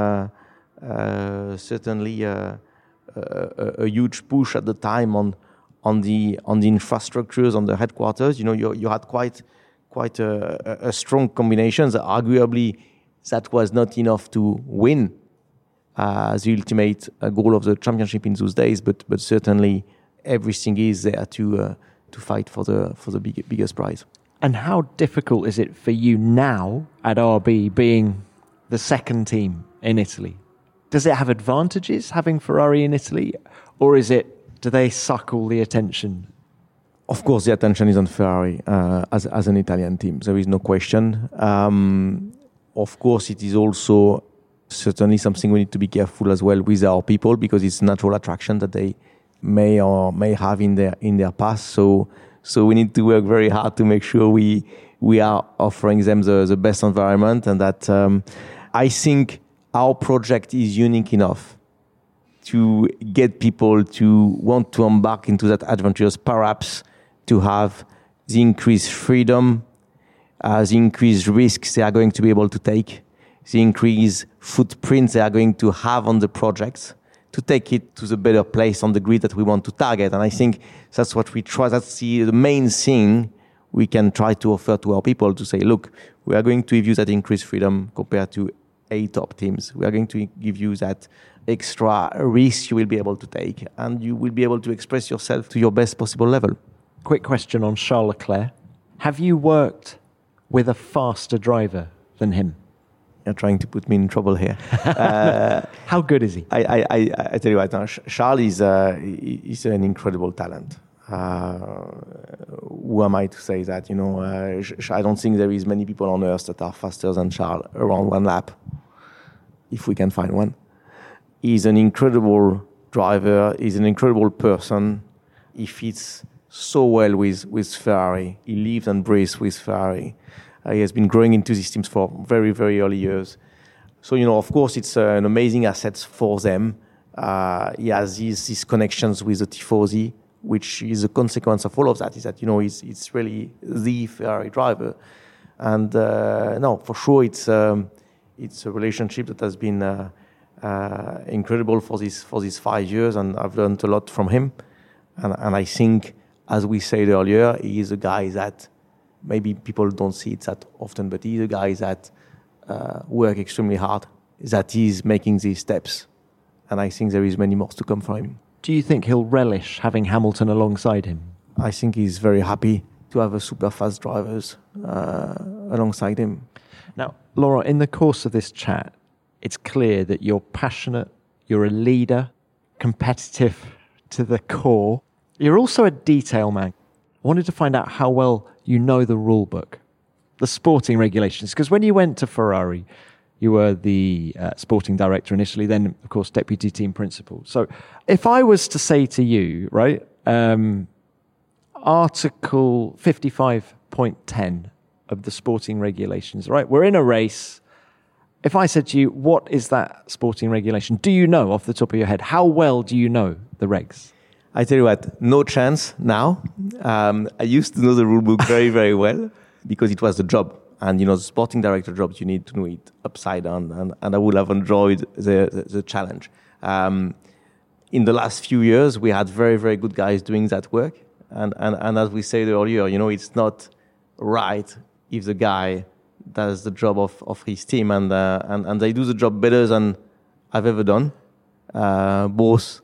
Speaker 2: certainly a huge push at the time on the infrastructures, on the headquarters. You had quite a strong combination. Arguably, that was not enough to win the ultimate goal of the championship in those days, but certainly everything is there to fight for the biggest prize.
Speaker 1: And how difficult is it for you now at RB being the second team in Italy? Does it have advantages having Ferrari in Italy, or do they suck all the attention?
Speaker 2: Of course, the attention is on Ferrari as an Italian team. There is no question. Of course, it is also certainly something we need to be careful as well with our people, because it's a natural attraction that they may or may have in their past. So we need to work very hard to make sure we are offering them the best environment, and that I think our project is unique enough to get people to want to embark into that adventures, perhaps to have the increased freedom, the increased risks they are going to be able to take, the increased footprint they are going to have on the projects, to take it to the better place on the grid that we want to target. And I think that's what we try. That's the main thing we can try to offer to our people, to say, look, we are going to give you that increased freedom compared to 8 top teams. We are going to give you that extra risk you will be able to take, and you will be able to express yourself to your best possible level.
Speaker 1: Quick question on Charles Leclerc. Have you worked with a faster driver than him?
Speaker 2: You're trying to put me in trouble here.
Speaker 1: How good is he?
Speaker 2: I tell you right now, Charles is an incredible talent. Who am I to say that? I don't think there is many people on earth that are faster than Charles around one lap, if we can find one. He's an incredible driver. He's an incredible person. He fits so well with Ferrari. He lives and breathes with Ferrari. He has been growing into these teams for very, very early years. So, of course, it's an amazing asset for them. He has these connections with the tifosi, which is a consequence of all of that, is that, it's really the Ferrari driver. And no, for sure, it's a relationship that has been incredible for these 5 years, and I've learned a lot from him. And I think, as we said earlier, he is a guy that maybe people don't see it that often, but he's a guy that work extremely hard, that is making these steps. And I think there is many more to come for him.
Speaker 1: Do you think he'll relish having Hamilton alongside him?
Speaker 2: I think he's very happy to have a super fast drivers alongside him.
Speaker 1: Now, Laurent, in the course of this chat, it's clear that you're passionate, you're a leader, competitive to the core. You're also a detail man. I wanted to find out how well you know the rule book, the sporting regulations, because when you went to Ferrari, you were the sporting director initially, then, of course, deputy team principal. So if I was to say to you, right, Article 55.10 of the sporting regulations, right, we're in a race. If I said to you, what is that sporting regulation? Do you know off the top of your head? How well do you know the regs?
Speaker 2: I tell you what, no chance now. I used to know the rule book very, very well because it was the job. And, the sporting director jobs, you need to know it upside down. And I would have enjoyed the challenge. In the last few years, we had very, very good guys doing that work. And as we said earlier, it's not right if the guy does the job of his team. And they do the job better than I've ever done, both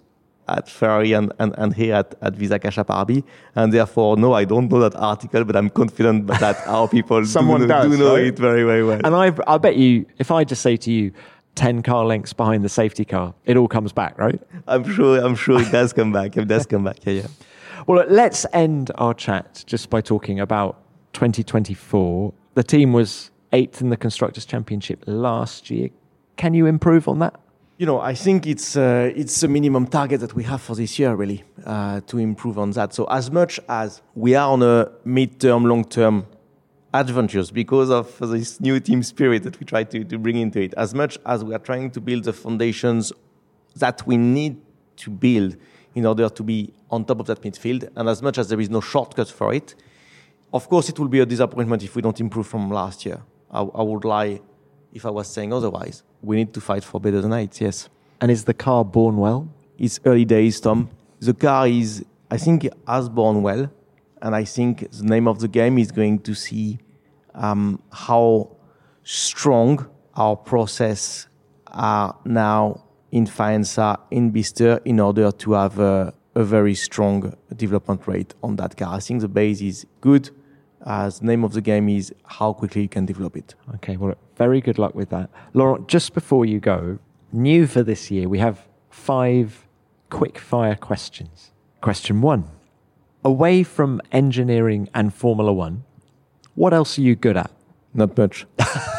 Speaker 2: at Ferrari and here at Visa Cash App RB. And therefore, no, I don't know that article, but I'm confident that our people do know
Speaker 1: right?
Speaker 2: it very, very well.
Speaker 1: And I bet you, if I just say to you, 10 car lengths behind the safety car, it all comes back, right?
Speaker 2: I'm sure it does come back. It does come back, yeah.
Speaker 1: Well, let's end our chat just by talking about 2024. The team was 8th in the Constructors' Championship last year. Can you improve on that?
Speaker 2: I think it's a minimum target that we have for this year, really, to improve on that. So as much as we are on a mid-term, long-term adventures because of this new team spirit that we try to bring into it, as much as we are trying to build the foundations that we need to build in order to be on top of that midfield, and as much as there is no shortcut for it, of course it will be a disappointment if we don't improve from last year. I would lie if I was saying otherwise. We need to fight for better than 8, yes.
Speaker 1: And is the car born well?
Speaker 2: It's early days, Tom. The car has born well, and I think the name of the game is going to see how strong our process are now in Faenza, in Bicester, in order to have a very strong development rate on that car. I think the base is good. The name of the game is how quickly you can develop it.
Speaker 1: Okay, well, very good luck with that. Laurent, just before you go, new for this year, we have 5 quick-fire questions. Question 1. Away from engineering and Formula One, what else are you good at?
Speaker 2: Not much.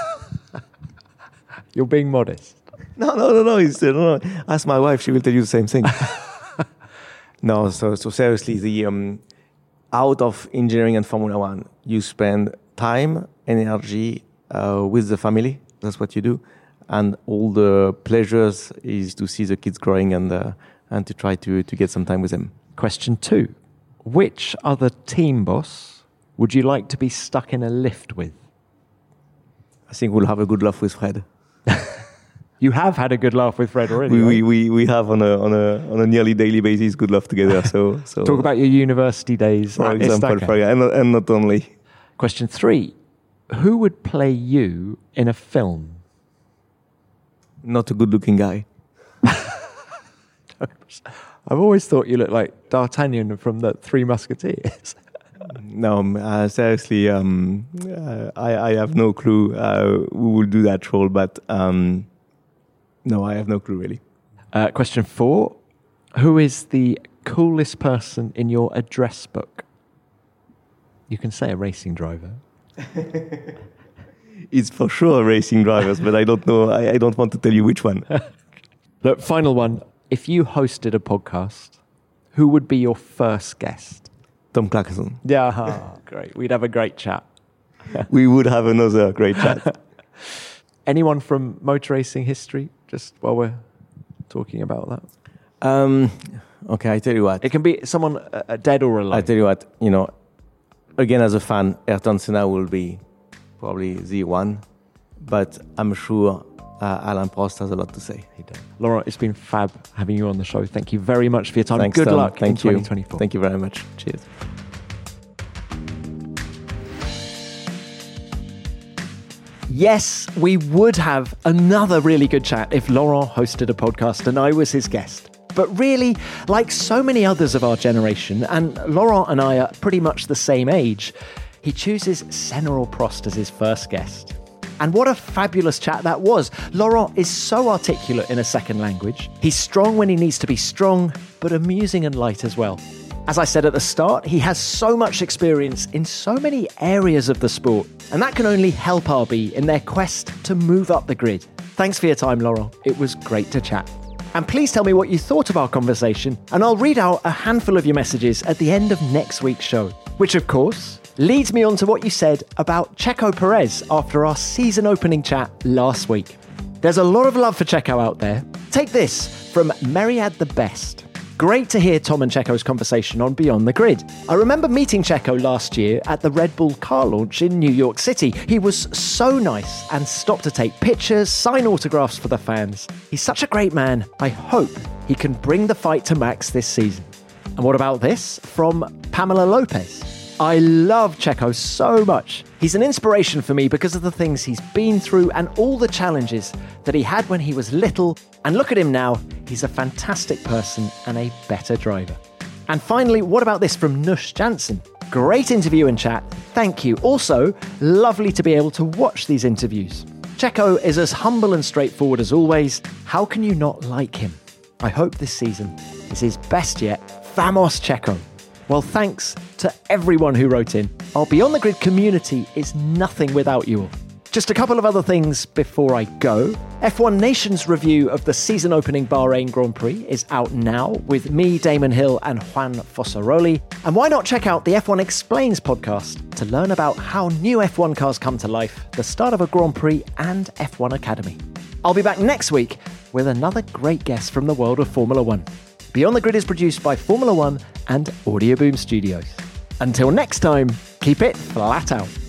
Speaker 1: You're being modest.
Speaker 2: No. Ask my wife; she will tell you the same thing. No, so seriously, out of engineering and Formula One, you spend time, energy with the family. That's what you do, and all the pleasures is to see the kids growing and to try to get some time with them.
Speaker 1: Question 2. Which other team boss would you like to be stuck in a lift with?
Speaker 2: I think we'll have a good laugh with Fred.
Speaker 1: You have had a good laugh with Fred already.
Speaker 2: We have on a nearly daily basis good laugh together. So
Speaker 1: talk about your university days,
Speaker 2: for example, and not only.
Speaker 1: Question 3: who would play you in a film?
Speaker 2: Not a good-looking guy.
Speaker 1: I've always thought you looked like D'Artagnan from the Three Musketeers.
Speaker 2: No, seriously, I have no clue who will do that role, but no, I have no clue, really.
Speaker 1: Question 4. Who is the coolest person in your address book? You can say a racing driver.
Speaker 2: It's for sure racing drivers, but I don't know. I don't want to tell you which one.
Speaker 1: Look, final one. If you hosted a podcast, who would be your first guest?
Speaker 2: Tom Clarkson.
Speaker 1: Yeah, great. We'd have a great chat.
Speaker 2: We would have another great chat.
Speaker 1: Anyone from motor racing history, just while we're talking about that?
Speaker 2: Okay, I tell you what.
Speaker 1: It can be someone dead or alive.
Speaker 2: I tell you what, again, as a fan, Ayrton Senna will be probably the one, but I'm sure Alain Prost has a lot to say.
Speaker 1: He does. Laurent, it's been fab having you on the show. Thank you very much for your time.
Speaker 2: Thanks,
Speaker 1: Good
Speaker 2: Tom.
Speaker 1: luck in 2024.
Speaker 2: Thank you very much. Cheers.
Speaker 1: Yes, we would have another really good chat if Laurent hosted a podcast and I was his guest. But really, like so many others of our generation, and Laurent and I are pretty much the same age, he chooses Senna or Prost as his first guest. And what a fabulous chat that was. Laurent is so articulate in a second language. He's strong when he needs to be strong, but amusing and light as well. As I said at the start, he has so much experience in so many areas of the sport, and that can only help RB in their quest to move up the grid. Thanks for your time, Laurent. It was great to chat. And please tell me what you thought of our conversation, and I'll read out a handful of your messages at the end of next week's show, which of course leads me on to what you said about Checo Perez after our season opening chat last week. There's a lot of love for Checo out there. Take this from Myriad the Best. Great to hear Tom and Checo's conversation on Beyond the Grid. I remember meeting Checo last year at the Red Bull car launch in New York City. He was so nice and stopped to take pictures, sign autographs for the fans. He's such a great man. I hope he can bring the fight to Max this season. And what about this from Pamela Lopez? I love Checo so much. He's an inspiration for me because of the things he's been through and all the challenges that he had when he was little. And look at him now. He's a fantastic person and a better driver. And finally, what about this from Nush Jansen? Great interview and chat. Thank you. Also, lovely to be able to watch these interviews. Checo is as humble and straightforward as always. How can you not like him? I hope this season is his best yet. Vamos, Checo. Well, thanks to everyone who wrote in. Our Beyond the Grid community is nothing without you all. Just a couple of other things before I go. F1 Nation's review of the season opening Bahrain Grand Prix is out now with me, Damon Hill and Juan Fossaroli. And why not check out the F1 Explains podcast to learn about how new F1 cars come to life, the start of a Grand Prix and F1 Academy. I'll be back next week with another great guest from the world of Formula One. Beyond the Grid is produced by Formula One and Audio Boom Studios. Until next time, keep it flat out.